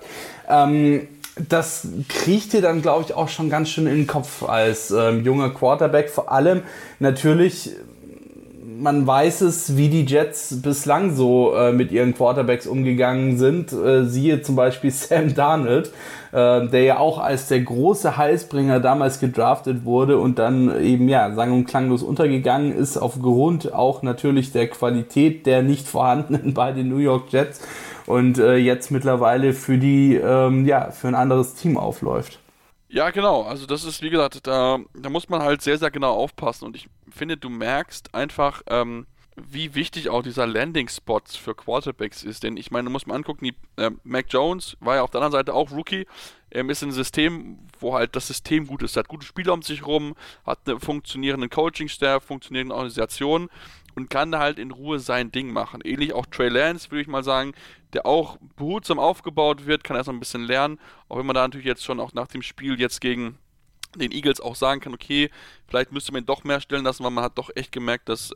Das kriegt dir dann, glaube ich, auch schon ganz schön in den Kopf als junger Quarterback, vor allem natürlich. Man weiß es, wie die Jets bislang so mit ihren Quarterbacks umgegangen sind. Siehe zum Beispiel Sam Darnold, der ja auch als der große Heilsbringer damals gedraftet wurde und dann eben ja sang- und klanglos untergegangen ist aufgrund auch natürlich der Qualität der nicht vorhandenen bei den New York Jets und jetzt mittlerweile für ein anderes Team aufläuft. Ja, genau. Also das ist, wie gesagt, da muss man halt sehr, sehr genau aufpassen. Und ich finde, du merkst einfach, wie wichtig auch dieser Landing-Spot für Quarterbacks ist. Denn ich meine, du musst mal angucken, Mac Jones war ja auf der anderen Seite auch Rookie, ist in einem System, wo halt das System gut ist. Er hat gute Spieler um sich rum, hat einen funktionierenden Coaching-Staff, funktionierende Organisation und kann da halt in Ruhe sein Ding machen. Ähnlich auch Trey Lance, würde ich mal sagen, der auch behutsam aufgebaut wird, kann erst noch ein bisschen lernen, auch wenn man da natürlich jetzt schon auch nach dem Spiel jetzt gegen den Eagles auch sagen kann, okay, vielleicht müsste man ihn doch mehr stellen lassen, weil man hat doch echt gemerkt, dass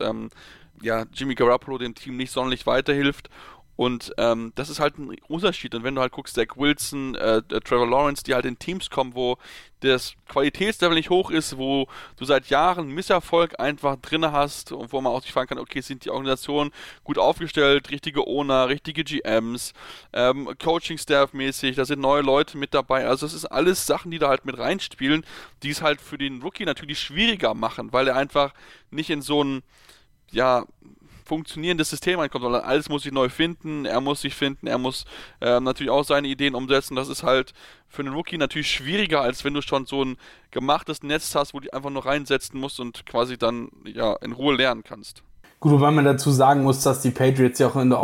Jimmy Garoppolo dem Team nicht sonderlich weiterhilft. Und das ist halt ein Unterschied. Und wenn du halt guckst, Zach Wilson, Trevor Lawrence, die halt in Teams kommen, wo das Qualitätslevel nicht hoch ist, wo du seit Jahren Misserfolg einfach drin hast und wo man auch sich fragen kann, okay, sind die Organisationen gut aufgestellt, richtige Owner, richtige GMs, Coaching-Staff-mäßig, da sind neue Leute mit dabei. Also das ist alles Sachen, die da halt mit reinspielen, die es halt für den Rookie natürlich schwieriger machen, weil er einfach nicht in so ein, funktionierendes System reinkommt, sondern alles muss sich neu finden, er muss sich finden, er muss natürlich auch seine Ideen umsetzen. Das ist halt für einen Rookie natürlich schwieriger, als wenn du schon so ein gemachtes Netz hast, wo du einfach nur reinsetzen musst und quasi dann in Ruhe lernen kannst. Gut, wobei man dazu sagen muss, dass die Patriots ja auch in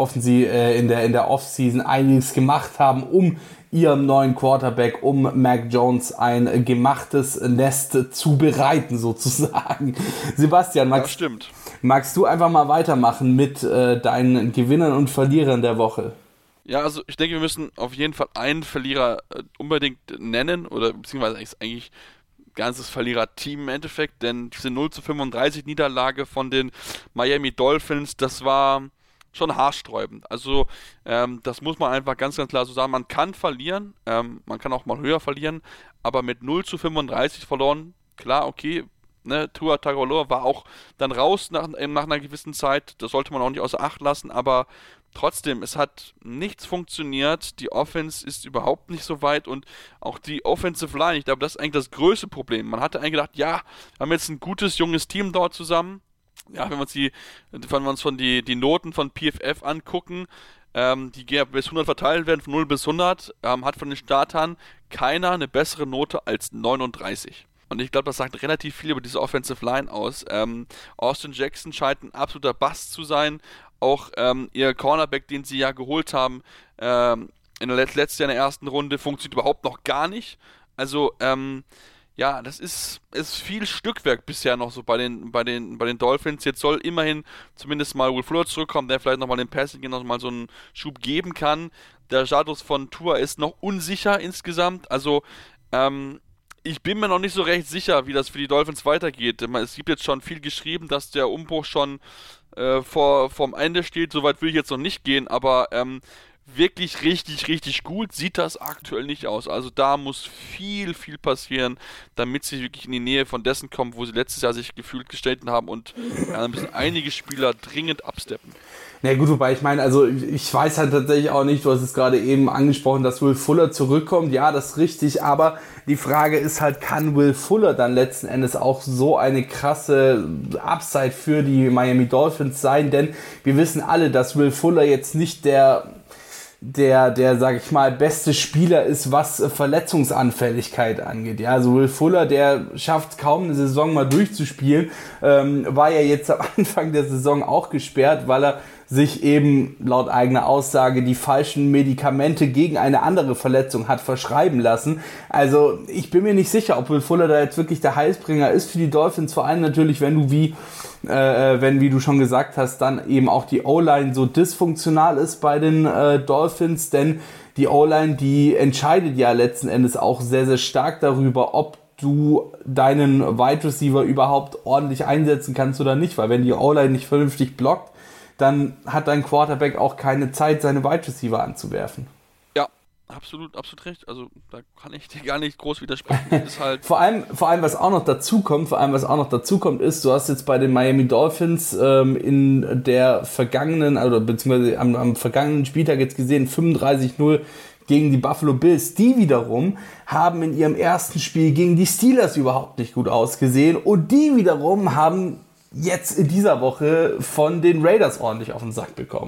der Offseason einiges gemacht haben, um ihrem neuen Quarterback, um Mac Jones ein gemachtes Nest zu bereiten, sozusagen. Sebastian, magst du einfach mal weitermachen mit deinen Gewinnern und Verlierern der Woche? Ja, also ich denke, wir müssen auf jeden Fall einen Verlierer unbedingt nennen, oder beziehungsweise eigentlich ganzes Verliererteam im Endeffekt, denn diese 0-35 Niederlage von den Miami Dolphins, das war schon haarsträubend. Also das muss man einfach ganz, ganz klar so sagen. Man kann verlieren, man kann auch mal höher verlieren, aber mit 0-35 verloren, klar, okay, ne, Tua Tagovailoa war auch dann raus nach einer gewissen Zeit, das sollte man auch nicht außer Acht lassen, aber trotzdem, es hat nichts funktioniert, die Offense ist überhaupt nicht so weit und auch die Offensive Line, ich glaube, das ist eigentlich das größte Problem. Man hatte eigentlich gedacht, wir haben jetzt ein gutes, junges Team dort zusammen. Ja, wenn wir uns die Noten von PFF angucken, die bis 100 verteilt werden, von 0 bis 100, hat von den Startern keiner eine bessere Note als 39. Und ich glaube, das sagt relativ viel über diese Offensive Line aus. Austin Jackson scheint ein absoluter Bust zu sein. Auch ihr Cornerback, den sie ja geholt haben, letztes Jahr in der ersten Runde, funktioniert überhaupt noch gar nicht. Also, das ist viel Stückwerk bisher noch so bei den Dolphins. Jetzt soll immerhin zumindest mal Will Fuller zurückkommen, der vielleicht nochmal den Passing noch mal so einen Schub geben kann. Der Status von Tua ist noch unsicher insgesamt. Also, ich bin mir noch nicht so recht sicher, wie das für die Dolphins weitergeht. Es gibt jetzt schon viel geschrieben, dass der Umbruch schon vorm Ende steht. Soweit will ich jetzt noch nicht gehen, aber wirklich richtig, richtig gut sieht das aktuell nicht aus. Also da muss viel, viel passieren, damit sie wirklich in die Nähe von dessen kommen, wo sie letztes Jahr sich gefühlt gestellt haben und da müssen einige Spieler dringend absteppen. Na gut, wobei ich meine, also ich weiß halt tatsächlich auch nicht, du hast es gerade eben angesprochen, dass Will Fuller zurückkommt. Ja, das ist richtig, aber die Frage ist halt, kann Will Fuller dann letzten Endes auch so eine krasse Upside für die Miami Dolphins sein? Denn wir wissen alle, dass Will Fuller jetzt nicht der sag ich mal, beste Spieler ist, was Verletzungsanfälligkeit angeht. Ja, also Will Fuller, der schafft kaum eine Saison mal durchzuspielen, war ja jetzt am Anfang der Saison auch gesperrt, weil er sich eben laut eigener Aussage die falschen Medikamente gegen eine andere Verletzung hat verschreiben lassen. Also ich bin mir nicht sicher, ob Will Fuller da jetzt wirklich der Heilsbringer ist für die Dolphins, vor allem natürlich, wenn du wie du schon gesagt hast, dann eben auch die O-Line so dysfunktional ist bei den Dolphins, denn die O-Line, die entscheidet ja letzten Endes auch sehr, sehr stark darüber, ob du deinen Wide Receiver überhaupt ordentlich einsetzen kannst oder nicht, weil wenn die O-Line nicht vernünftig blockt, dann hat dein Quarterback auch keine Zeit, seine Wide Receiver anzuwerfen. Ja, absolut recht. Also da kann ich dir gar nicht groß widersprechen. Ist halt vor allem, was auch noch dazu kommt, ist, du hast jetzt bei den Miami Dolphins in der vergangenen, also beziehungsweise am vergangenen Spieltag jetzt gesehen, 35-0 gegen die Buffalo Bills. Die wiederum haben in ihrem ersten Spiel gegen die Steelers überhaupt nicht gut ausgesehen und die wiederum haben jetzt in dieser Woche von den Raiders ordentlich auf den Sack bekommen.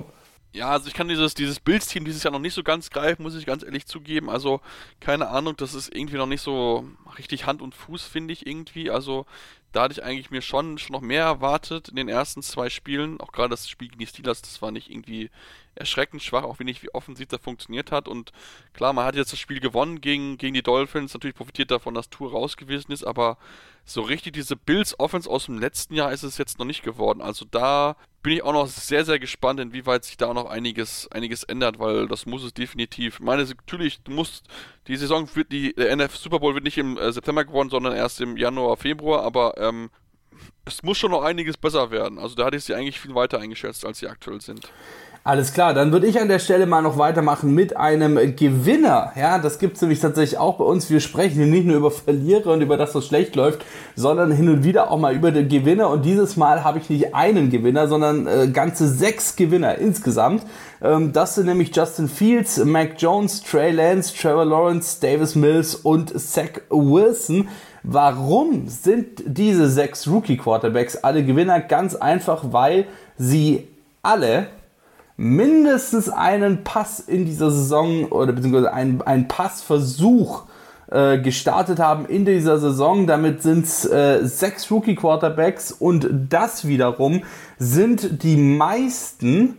Ja, also ich kann dieses Bills-Team dieses Jahr noch nicht so ganz greifen, muss ich ganz ehrlich zugeben. Also keine Ahnung, das ist irgendwie noch nicht so richtig Hand und Fuß, finde ich irgendwie. Also da hatte ich eigentlich mir schon noch mehr erwartet in den ersten 2 Spielen. Auch gerade das Spiel gegen die Steelers, das war nicht irgendwie erschreckend schwach, auch wie offensiv das funktioniert hat. Und klar, man hat jetzt das Spiel gewonnen gegen die Dolphins, natürlich profitiert davon, dass Tour raus gewesen ist, aber so richtig diese Bills-Offense aus dem letzten Jahr ist es jetzt noch nicht geworden. Also da bin ich auch noch sehr, sehr gespannt, inwieweit sich da auch noch einiges ändert, weil das muss es definitiv. Ich meine, natürlich, die Saison der NFL Super Bowl wird nicht im September gewonnen, sondern erst im Januar, Februar, aber es muss schon noch einiges besser werden. Also da hatte ich sie eigentlich viel weiter eingeschätzt, als sie aktuell sind. Alles klar, dann würde ich an der Stelle mal noch weitermachen mit einem Gewinner. Ja, das gibt es nämlich tatsächlich auch bei uns. Wir sprechen hier nicht nur über Verlierer und über das, was schlecht läuft, sondern hin und wieder auch mal über den Gewinner. Und dieses Mal habe ich nicht einen Gewinner, sondern ganze 6 Gewinner insgesamt. Das sind nämlich Justin Fields, Mac Jones, Trey Lance, Trevor Lawrence, Davis Mills und Zach Wilson. Warum sind diese 6 Rookie-Quarterbacks alle Gewinner? Ganz einfach, weil sie alle mindestens einen Pass in dieser Saison oder beziehungsweise einen Passversuch gestartet haben in dieser Saison. Damit sind es 6 Rookie-Quarterbacks und das wiederum sind die meisten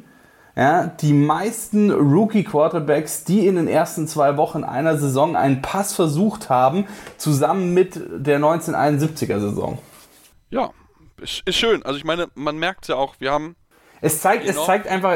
Rookie-Quarterbacks, die in den ersten 2 Wochen einer Saison einen Pass versucht haben, zusammen mit der 1971er-Saison. Ja, ist schön. Also ich meine, man merkt es ja auch, wir haben Es zeigt einfach,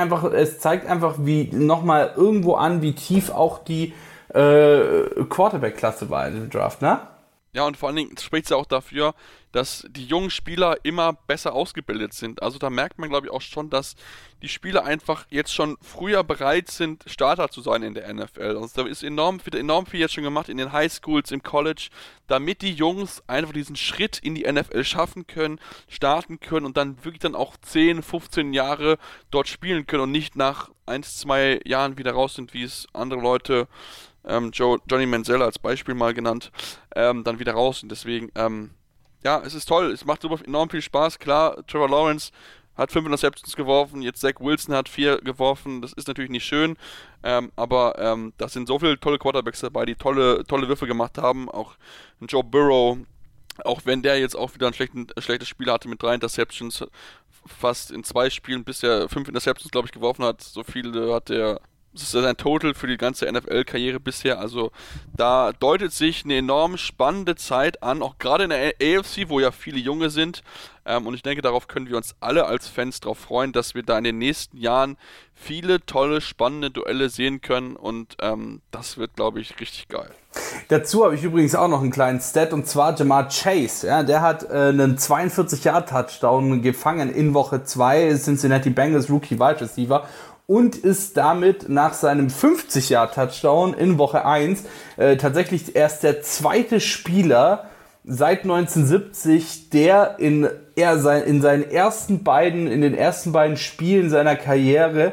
wie nochmal irgendwo an, wie tief auch die Quarterback-Klasse war in dem Draft, ne? Ja, und vor allen Dingen spricht es ja auch dafür, dass die jungen Spieler immer besser ausgebildet sind. Also da merkt man, glaube ich, auch schon, dass die Spieler einfach jetzt schon früher bereit sind, Starter zu sein in der NFL. Also da ist enorm viel jetzt schon gemacht in den Highschools, im College, damit die Jungs einfach diesen Schritt in die NFL schaffen können, starten können und dann wirklich dann auch 10, 15 Jahre dort spielen können und nicht nach 1, 2 Jahren wieder raus sind, wie es andere Leute, Johnny Manziel als Beispiel mal genannt, dann wieder raus sind. Deswegen, ja, es ist toll, es macht super enorm viel Spaß. Klar, Trevor Lawrence hat 5 Interceptions geworfen, jetzt Zach Wilson hat 4 geworfen, das ist natürlich nicht schön, aber da sind so viele tolle Quarterbacks dabei, die tolle Würfe gemacht haben, auch Joe Burrow, auch wenn der jetzt auch wieder ein schlechtes Spiel hatte mit 3 Interceptions, fast in 2 Spielen, bis er 5 Interceptions, glaube ich, geworfen hat, so viele hat er. Das ist sein Total für die ganze NFL-Karriere bisher. Also da deutet sich eine enorm spannende Zeit an, auch gerade in der AFC, wo ja viele Junge sind. Und ich denke, darauf können wir uns alle als Fans darauf freuen, dass wir da in den nächsten Jahren viele tolle, spannende Duelle sehen können. Und das wird, glaube ich, richtig geil. Dazu habe ich übrigens auch noch einen kleinen Stat, und zwar Ja'Marr Chase. Ja, der hat einen 42-Yard-Touchdown gefangen in Woche 2, Cincinnati Bengals Rookie Wide Receiver. Und ist damit nach seinem 50-Jahr-Touchdown in Woche 1 tatsächlich erst der zweite Spieler seit 1970, der in den ersten beiden Spielen seiner Karriere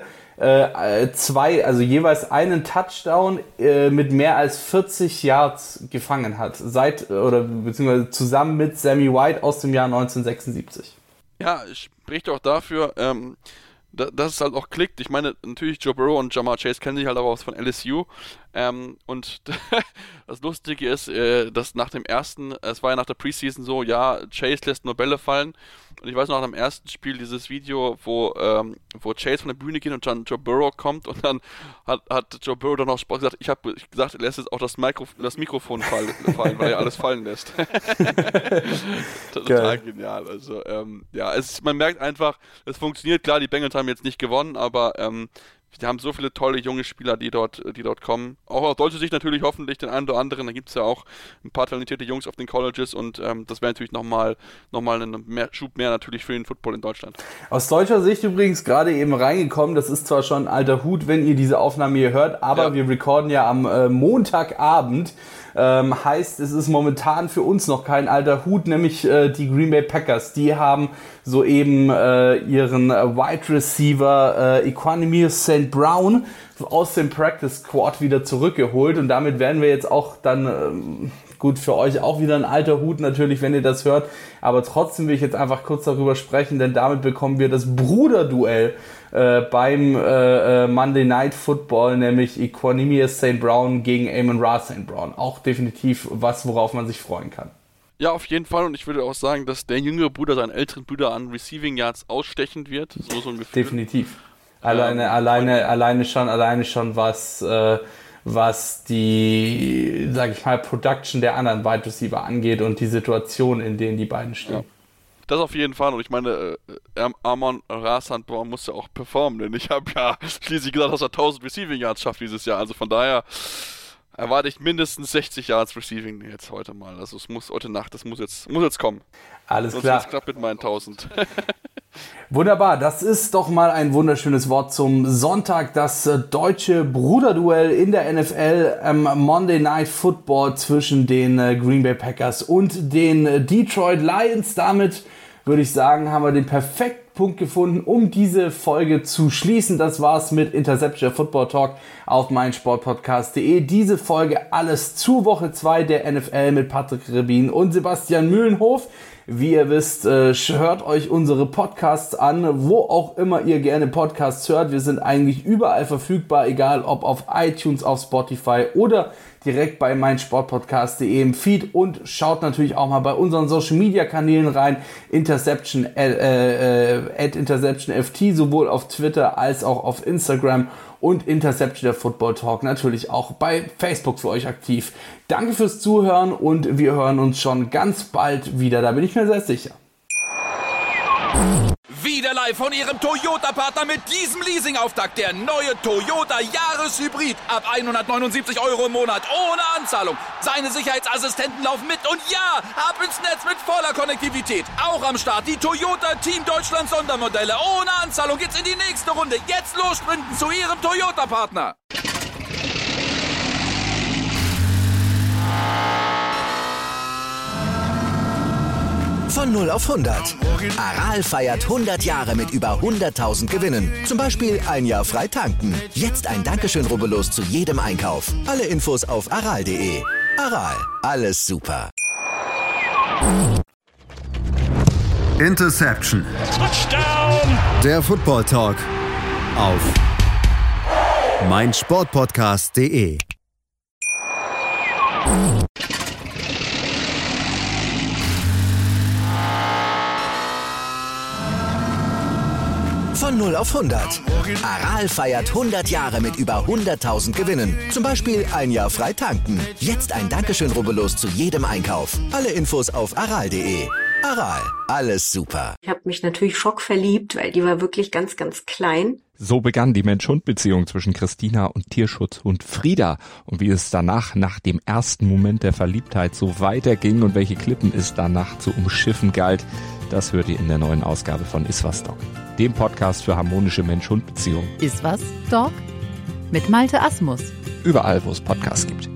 jeweils einen Touchdown mit mehr als 40 Yards gefangen hat. Beziehungsweise zusammen mit Sammy White aus dem Jahr 1976. Ja, spricht auch dafür, dass es halt auch klickt. Ich meine, natürlich Joe Burrow und Ja'Marr Chase kennen sich halt auch aus von LSU. Und das Lustige ist, dass nach dem ersten, es war ja nach der Preseason so, ja, Chase lässt nur Bälle fallen. Und ich weiß noch, nach dem ersten Spiel dieses Video, wo Chase von der Bühne geht und dann Joe Burrow kommt und dann hat Joe Burrow dann auch Spaß gesagt, ich habe gesagt, er lässt jetzt auch das Mikrofon fallen, weil er alles fallen lässt. Total genial. Also, ja, man merkt einfach, es funktioniert. Klar, die Bengals haben jetzt nicht gewonnen, aber die haben so viele tolle junge Spieler, die dort kommen. Auch aus deutscher Sicht natürlich hoffentlich den einen oder anderen. Da gibt es ja auch ein paar talentierte Jungs auf den Colleges und das wäre natürlich nochmal ein Schub mehr natürlich für den Football in Deutschland. Aus deutscher Sicht übrigens gerade eben reingekommen, das ist zwar schon ein alter Hut, wenn ihr diese Aufnahme hier hört, aber wir recorden ja am Montagabend. Heißt, es ist momentan für uns noch kein alter Hut, nämlich die Green Bay Packers. Die haben soeben ihren Wide Receiver Equanimeous St. Brown aus dem Practice Squad wieder zurückgeholt und damit werden wir jetzt auch dann Gut, für euch auch wieder ein alter Hut natürlich, wenn ihr das hört. Aber trotzdem will ich jetzt einfach kurz darüber sprechen, denn damit bekommen wir das Bruderduell beim Monday Night Football, nämlich Equanimeous St. Brown gegen Amon-Ra St. Brown. Auch definitiv was, worauf man sich freuen kann. Ja, auf jeden Fall. Und ich würde auch sagen, dass der jüngere Bruder seinen älteren Bruder an Receiving Yards ausstechen wird. So ein Gefühl. Definitiv. Alleine schon was die, sag ich mal, Production der anderen Wide Receiver angeht und die Situation, in denen die beiden stehen. Ja. Das auf jeden Fall. Und ich meine, Amon-Ra St. Brown muss ja auch performen, denn ich habe ja schließlich gesagt, dass er 1000 Receiving Yards schafft dieses Jahr. Also von daher erwarte ich mindestens 60 Yards Receiving jetzt heute mal. Also es muss heute Nacht, das muss jetzt kommen. Alles sonst klar. Sonst klappt mit meinen 1000. Wunderbar, das ist doch mal ein wunderschönes Wort zum Sonntag. Das deutsche Bruderduell in der NFL am Monday Night Football zwischen den Green Bay Packers und den Detroit Lions. Damit würde ich sagen, haben wir den perfekten Punkt gefunden, um diese Folge zu schließen. Das war's mit Interception Football Talk auf meinsportpodcast.de. Diese Folge alles zu Woche 2 der NFL mit Patrick Rebin und Sebastian Mühlenhof. Wie ihr wisst, hört euch unsere Podcasts an, wo auch immer ihr gerne Podcasts hört. Wir sind eigentlich überall verfügbar, egal ob auf iTunes, auf Spotify oder direkt bei meinsportpodcast.de im Feed, und schaut natürlich auch mal bei unseren Social Media Kanälen rein. @InterceptionFT, sowohl auf Twitter als auch auf Instagram, und Interception der Football Talk natürlich auch bei Facebook für euch aktiv. Danke fürs Zuhören und wir hören uns schon ganz bald wieder, da bin ich mir sehr sicher. Wieder live von Ihrem Toyota-Partner mit diesem Leasing-Auftakt. Der neue Toyota Jahreshybrid. Ab 179 € im Monat. Ohne Anzahlung. Seine Sicherheitsassistenten laufen mit. Und ja, ab ins Netz mit voller Konnektivität. Auch am Start die Toyota Team Deutschland Sondermodelle. Ohne Anzahlung geht's in die nächste Runde. Jetzt los sprinten zu Ihrem Toyota-Partner. Von 0 auf 100. Aral feiert 100 Jahre mit über 100.000 Gewinnen. Zum Beispiel ein Jahr frei tanken. Jetzt ein Dankeschön, rubbellos zu jedem Einkauf. Alle Infos auf aral.de. Aral, alles super. Interception. Touchdown. Der Football Talk auf meinsportpodcast.de. Von 0 auf 100. Aral feiert 100 Jahre mit über 100.000 Gewinnen. Zum Beispiel ein Jahr frei tanken. Jetzt ein Dankeschön, rubbellos zu jedem Einkauf. Alle Infos auf aral.de. Aral, alles super. Ich habe mich natürlich schockverliebt, weil die war wirklich ganz, ganz klein. So begann die Mensch-Hund-Beziehung zwischen Christina und Tierschutzhund Frieda. Und wie es danach, nach dem ersten Moment der Verliebtheit, so weiterging und welche Klippen es danach zu umschiffen galt, das hört ihr in der neuen Ausgabe von Iswas Dog, dem Podcast für harmonische Mensch-Hund-Beziehungen. Iswas Dog? Mit Malte Asmus. Überall, wo es Podcasts gibt.